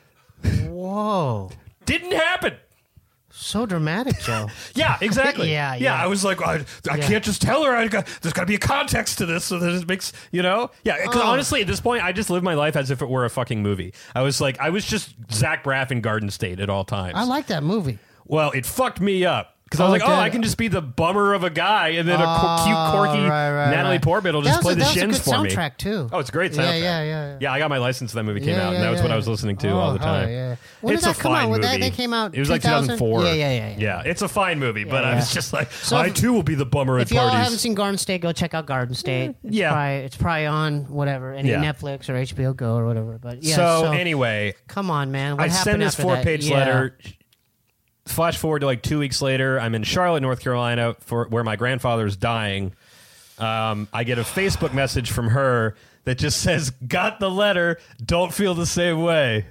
Whoa. Didn't happen. So dramatic, Joe. Yeah, exactly. Yeah, yeah. yeah. I was like, I, I Yeah. can't just tell her. I got, there's got to be a context to this, so that it makes, you know, yeah. Because Oh. honestly, at this point, I just live my life as if it were a fucking movie. I was like, I was just Zach Braff in Garden State at all times. I like that movie. well, it fucked me up. Because I was Oh, like, oh, did I it? can just be the bummer of a guy, and then a Oh, co- cute, quirky right, right, Natalie right. Portman will That just was play a- the that was a shins good for me. soundtrack, too. Oh, it's a great Yeah, soundtrack. yeah, yeah, yeah. I got my license when that movie came Yeah, out, and yeah, that was what yeah. I was listening to Oh, all the time. oh, yeah. When It's did a that come fine out? movie. That- they came out It was like two thousand? two thousand four. Yeah, yeah, yeah, yeah. Yeah, it's a fine movie, but I yeah. was just like, So I if- too will be the bummer at If y'all parties. haven't seen Garden State, go check out Garden State. It's Yeah. probably, it's probably on whatever, any Yeah. Netflix or H B O Go or whatever. But yeah, so, so, anyway, come on, man. What I happened send this after four that? page Yeah. letter. Flash forward to like two weeks later, I'm in Charlotte, North Carolina, for where my grandfather's dying. Um, I get a Facebook message from her that just says, "Got the letter. Don't feel the same way."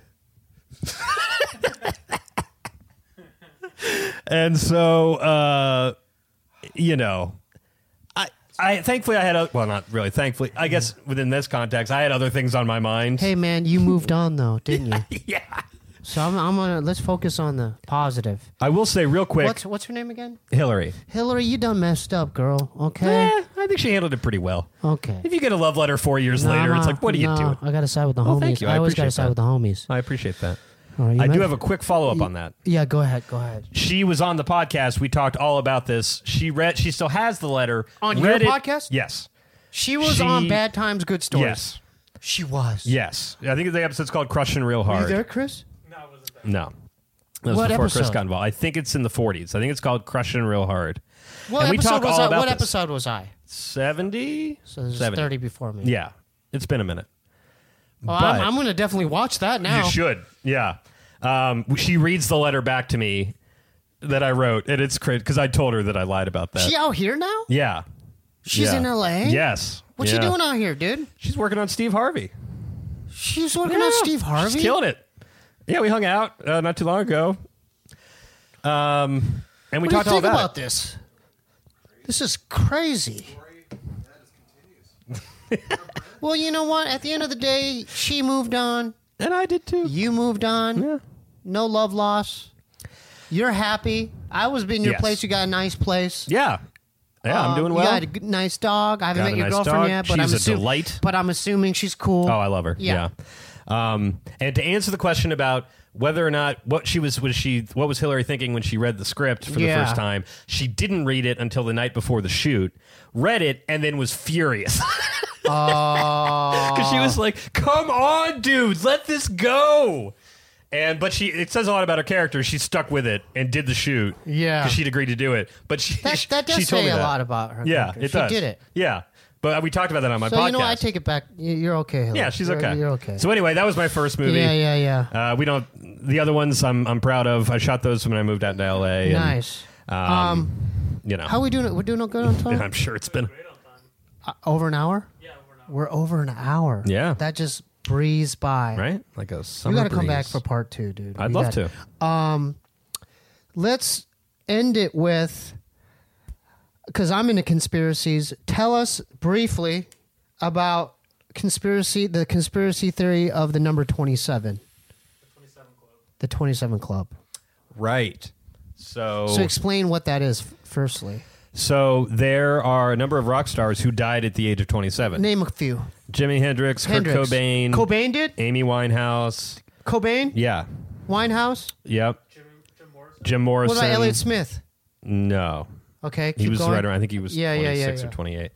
And so, uh, you know, I, I thankfully I had a, well, not really. Thankfully, I guess within this context, I had other things on my mind. Hey, man, you moved on though, didn't you? Yeah. So I'm, I'm gonna let's focus on the positive. I will say real quick, What's what's her name again? Hillary. Hillary, you done messed up, girl. Okay, Eh, I think she handled it pretty well. okay. If you get a love letter four years later, Nah, it's like, what are you nah, doing? I gotta side with the Oh, homies. thank you. I I always gotta appreciate side that. with the homies. I appreciate that. All right, you I do might- have a quick follow up on that. Yeah, go ahead. Go ahead. She was on the podcast. We talked all about this. She read. She still has the letter On your read it- podcast? Yes. She was She- on Bad Times, Good Stories. Yes. She was. Yes. I think the episode's called Crushing Real Were you Hard. there, Chris? No, it wasn't that. No. That was What before Chris episode? got involved. I think it's in the forties. I think it's called Crushing Real Hard. What And we episode talk was all I? about What this. episode was I? seventy? So there's seventy. thirty before me. Yeah. It's been a minute. Well, but- I'm, I'm going to definitely watch that now. You should. Yeah. Um, she reads the letter back to me that I wrote, and it's crazy because I told her that I lied about that. She out here now? Yeah. She's Yeah. in L A? Yes. What's Yeah. she doing out here, dude? She's working on Steve Harvey. She's working Yeah. on Steve Harvey? She's killing it. Yeah, we hung out uh, not too long ago. Um, and we What do you talked all think about, about this? This is crazy. Well, you know what? At the end of the day, she moved on. it. And I did too. You moved on. Yeah. No love loss. You're happy. I was in your Yes. place. You got a nice place. Yeah. Yeah, I'm Um, doing well. You got a good, nice dog. I haven't Got met a your nice girlfriend dog. yet, but She's I'm a assu- delight. But I'm assuming she's cool. Oh, I love her. Yeah. Yeah. Um, and to answer the question about whether or not what she was was she what was Hillary thinking when she read the script for Yeah. the first time, she didn't read it until the night before the shoot. Read it and then was furious Oh. because she was like, "Come on, dude, let this go." And but she it says a lot about her character. She stuck with it and did the shoot. Yeah. because she'd agreed to do it. But she that, that does she told say me a that. lot about her. Yeah, character. it she does. did it. Yeah, but we talked about that on my So podcast. you know what? I take it back. You- You're okay, Hillary. Yeah, she's You're- okay. You're okay. So anyway, that was my first movie. yeah, yeah, yeah. Uh, we don't. The other ones, I'm I'm proud of. I shot those when I moved out to L A. and, Nice. Um, Um, you know, How we doing? We're doing good on time. I'm sure it's been. Great on time. Uh, over an hour. Yeah, we're not. We're over an hour. Yeah. That just breezed by. Right, like a summer You got to come back breeze. for part two, dude. I'd You love gotta- to. Um, let's end it with, because I'm into conspiracies. Tell us briefly about conspiracy, the conspiracy theory of the number twenty-seven, The twenty-seven Club. the twenty-seven Club. Right. So, So explain what that is, f- firstly. so there are a number of rock stars who died at the age of twenty-seven. Name a few. Jimi Hendrix, Hendrix. Kurt Cobain, Cobain did? Amy Winehouse. Cobain? Yeah. Winehouse? Yep. Jim, Jim Morrison. Jim Morrison. What about Elliott Smith? No. Okay, keep He was going. right around. I think he was Yeah, yeah, yeah, twenty-six yeah. or twenty-eight.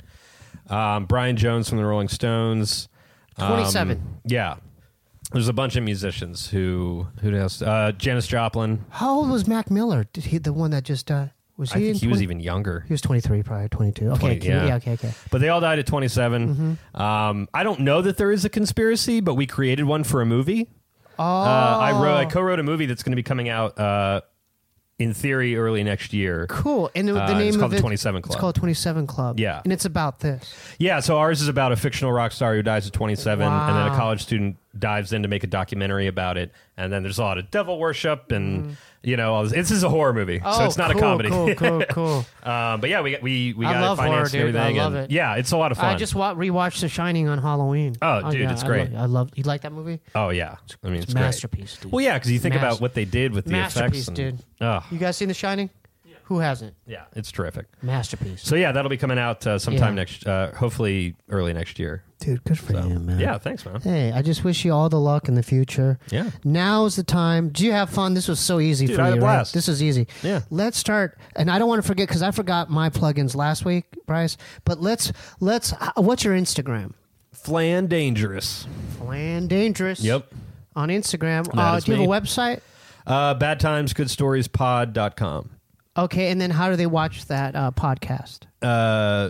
Um, Brian Jones from the Rolling Stones. Um, twenty-seven. Yeah. There's a bunch of musicians who who else? Uh, Janis Joplin. How old was Mac Miller? Did he the one that just died? Was I he? think in he was twenty even younger. He was twenty-three, probably twenty-two. Okay, twenty, okay, yeah. yeah, okay, okay. But they all died at twenty-seven. Mm-hmm. Um, I don't know that there is a conspiracy, but we created one for a movie. Oh, Uh, I wrote, I co-wrote a movie that's going to be coming out uh, in theory early next year. cool. And the, the Uh, name it's of called it, the twenty-seven It's Club. called twenty-seven Club. Yeah. and it's about this. Yeah, so ours is about a fictional rock star who dies at twenty-seven, and then a Wow. college student dives in to make a documentary about it, and then there's a lot of devil worship and you know all this. This is a horror movie, so Mm-hmm. Oh, it's not cool, a comedy. Cool, cool, cool. um, but yeah, we we we I got love it horror, financed and dude. I everything. love and it. Yeah, it's a lot of fun. I just wa- rewatched The Shining on Halloween. Oh, dude, yeah, it's I great. love- I love. You like that movie? oh yeah, I mean it's, It's a great. masterpiece, dude. Well, yeah, because you think Mas- about what they did with the Masterpiece, effects, and, dude. Oh, You guys seen The Shining? Who hasn't? yeah, it's terrific. Masterpiece. So yeah, that'll be coming out uh, sometime Yeah. next, uh, hopefully early next year. Dude, good for you, man. Yeah, thanks, man. Hey, I just wish you all the luck in the future. Yeah. Now's the time. Do you have fun? This was so easy Dude, for I you, had a right? blast. This is easy. Yeah. Let's start, and I don't want to forget because I forgot my plugins last week, Bryce. But let's let's. Uh, what's your Instagram? Flan Dangerous. Flan Dangerous. Yep. On Instagram. That Uh, is do you have a me. website? Uh, bad times good stories pod dot com. Okay, and then how do they watch that uh, podcast? Uh,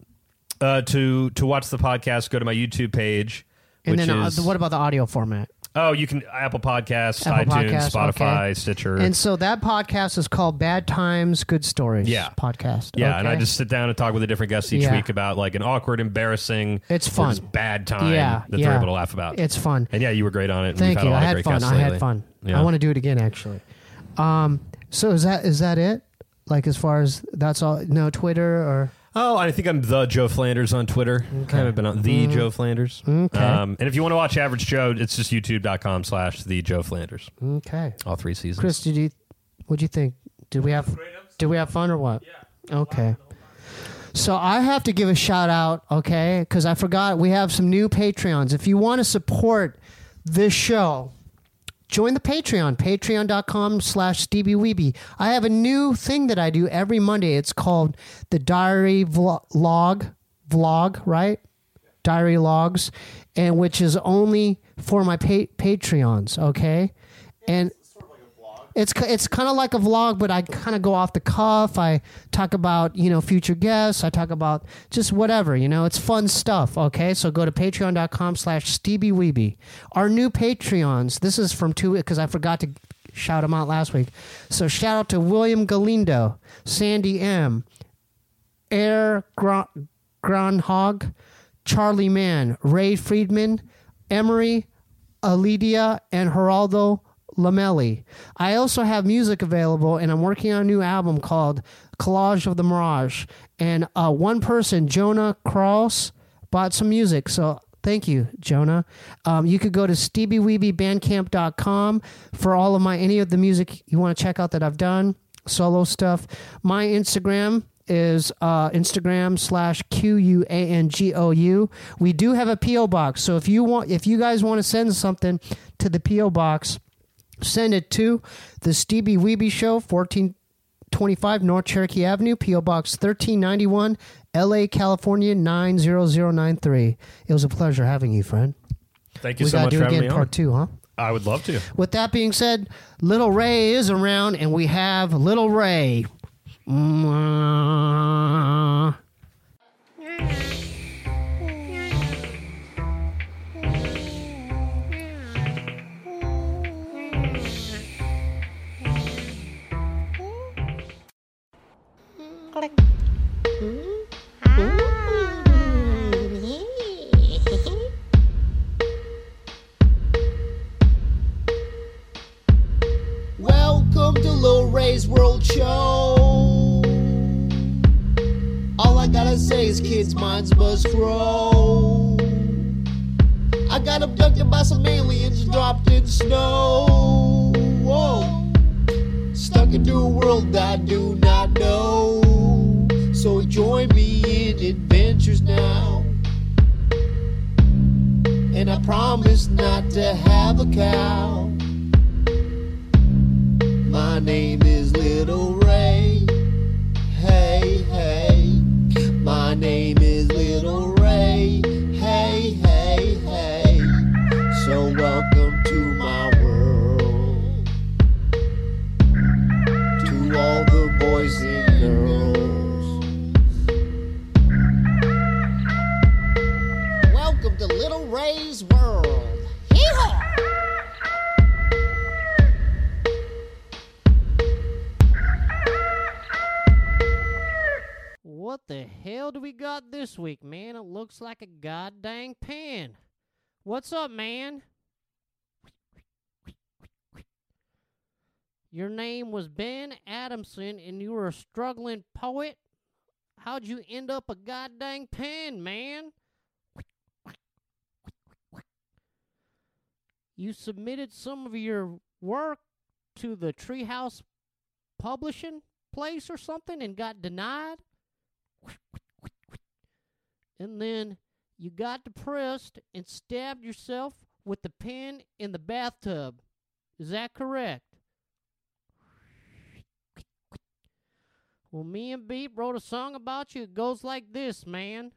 uh, to to watch the podcast, go to my YouTube page. And which then uh, is, the- what about the audio format? Oh, you can Apple Podcasts, Apple iTunes, Podcasts, Spotify, okay. Stitcher. And so that podcast is called Bad Times, Good Stories. Yeah. Podcast. yeah, and I Okay. just sit down and talk with the different guests each Yeah. week about like an awkward, embarrassing, It's or fun. just bad time Yeah, that yeah. they're able to laugh about. It's fun. and yeah, you were great on it. and Thank we've had you. A lot I of had great fun. guests I had lately. fun. Yeah. I want to do it again, actually. Um. So is that is that it? Like as far as that's all? No Twitter or Oh, I think I'm the Joe Flanders on Twitter. I haven't been on the Joe Flanders. Okay. Um, and if you want to watch Average Joe, it's just youtube.com slash the Joe Flanders. okay. All three seasons. Chris, did you? What'd you think? Did we have? Great episode. Did we have fun or what? Yeah. Okay. So I have to give a shout out, okay? Because I forgot we have some new Patreons. If you want to support this show, join the Patreon, patreon.com slash stevieweeby. I have a new thing that I do every Monday. It's called the Diary Vlog, vlog right? diary logs, and which is only for my pa- Patreons, okay? And it's ki- it's kind of like a vlog, but I kind of go off the cuff. I talk about, you know, future guests. I talk about just whatever, you know. It's fun stuff, okay? So go to patreon.com slash Stevie Weeby. Our new Patreons, this is from two, because I forgot to shout them out last week. So shout out to William Galindo, Sandy M., Air Gra- Groundhog, Charlie Mann, Ray Friedman, Emery, Alidia, and Geraldo Lamelli. I also have music available, and I'm working on a new album called Collage of the Mirage. And uh, one person, Jonah Kraus, bought some music, so thank you, Jonah. Um, you could go to stevie weeby bandcamp dot com for all of my any of the music you want to check out that I've done, solo stuff. My Instagram is uh, Instagram slash Q U A N G O U. We do have a P O box, so if you want, if you guys want to send something to the P O box, send it to the Stevie Weeby Show, fourteen twenty-five North Cherokee Avenue, P O Box thirteen ninety-one, L A, California nine zero zero nine three. It was a pleasure having you, friend. Thank you we so gotta much do for it having again, me part on. two, huh? I would love to. With that being said, Little Ray is around, and we have Little Ray. Mwah. Welcome to Lil Ray's World Show. All I gotta say is kids' minds must grow. I got abducted by some aliens and dropped in snow. Whoa. Stuck into a world I do not know. So join me in adventures now. And I promise not to have a cow. My name is Little Ray. Hey, hey. My name is Little Ray. Hey, hey, hey. So welcome to my world. To all the boys and girls. Welcome to Little Ray's world. Hee-haw! What the hell do we got this week, man? It looks like a goddamn pen. What's up, man? Your name was Ben Adamson and you were a struggling poet? How'd you end up a goddamn pen, man? You submitted some of your work to the Treehouse Publishing place or something and got denied? And then you got depressed and stabbed yourself with the pen in the bathtub. Is that correct? Well, me and Beep wrote a song about you. It goes like this, man.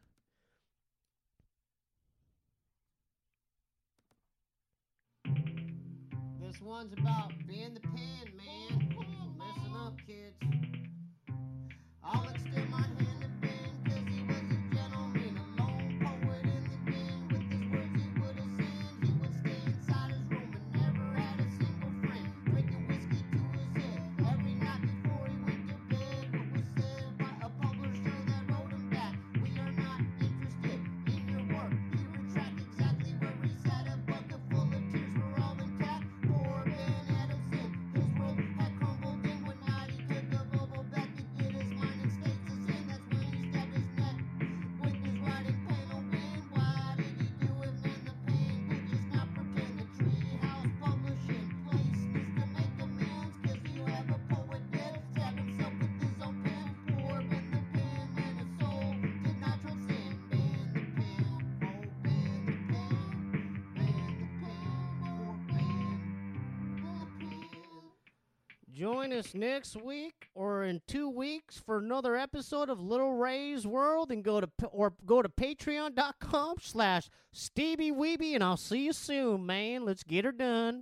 This one's about being the pen, man. Listen up, kids. I'll extend my hand to Ben, cause he was a gentleman, a lone poet in the den. With his words he would ascend, he would stay inside his room and never had a single friend. Drinking whiskey to his head every night before he went to bed. What was said by a publisher that wrote him back: we are not interested in your work. He retracted exactly where he said a bucket full of tears were all intact. Poor Ben Adamson, his world had crumbled in one night. He took a bubble back to get his mind and states his sin. That's when he stabbed his neck with his writing pen. Oh Ben, why did he do it, man? The pen could just not pretend. The Treehouse Publishing place needs to make amends, cause you have a poet dead, stabbed himself with his own pen. Poor Ben the pen, and his soul did not transcend. Ben the pen, oh Ben the pen, Ben the pen, oh Ben the pen. Join us next week or over in two weeks for another episode of Little Ray's World, and go to or go to patreon.com slash Stevie Weeby, and I'll see you soon, man. Let's get her done.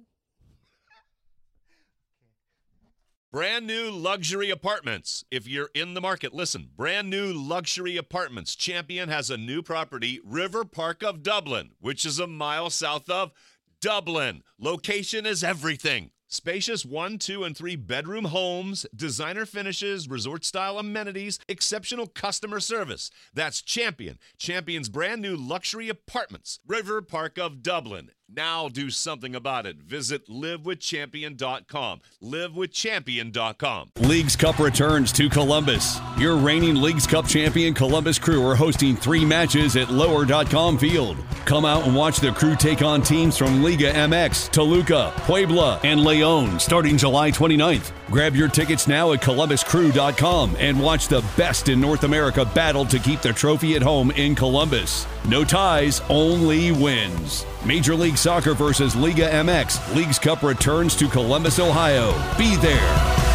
Brand new luxury apartments. If you're in the market, listen. Brand new luxury apartments. Champion has a new property, River Park of Dublin, which is a mile south of Dublin. Location is everything. Spacious one, two, and three bedroom homes, designer finishes, resort-style amenities, exceptional customer service. That's Champion. Champion's brand new luxury apartments. River Park of Dublin. Now do something about it. Visit live with champion dot com. live with champion dot com. Leagues Cup returns to Columbus. Your reigning Leagues Cup champion Columbus Crew are hosting three matches at lower dot com field. Come out and watch the Crew take on teams from Liga M X, Toluca, Puebla, and Leon starting July twenty-ninth. Grab your tickets now at columbus crew dot com and watch the best in North America battle to keep the trophy at home in Columbus. No ties, only wins. Major League Soccer versus Liga M X. Leagues Cup returns to Columbus, Ohio. Be there.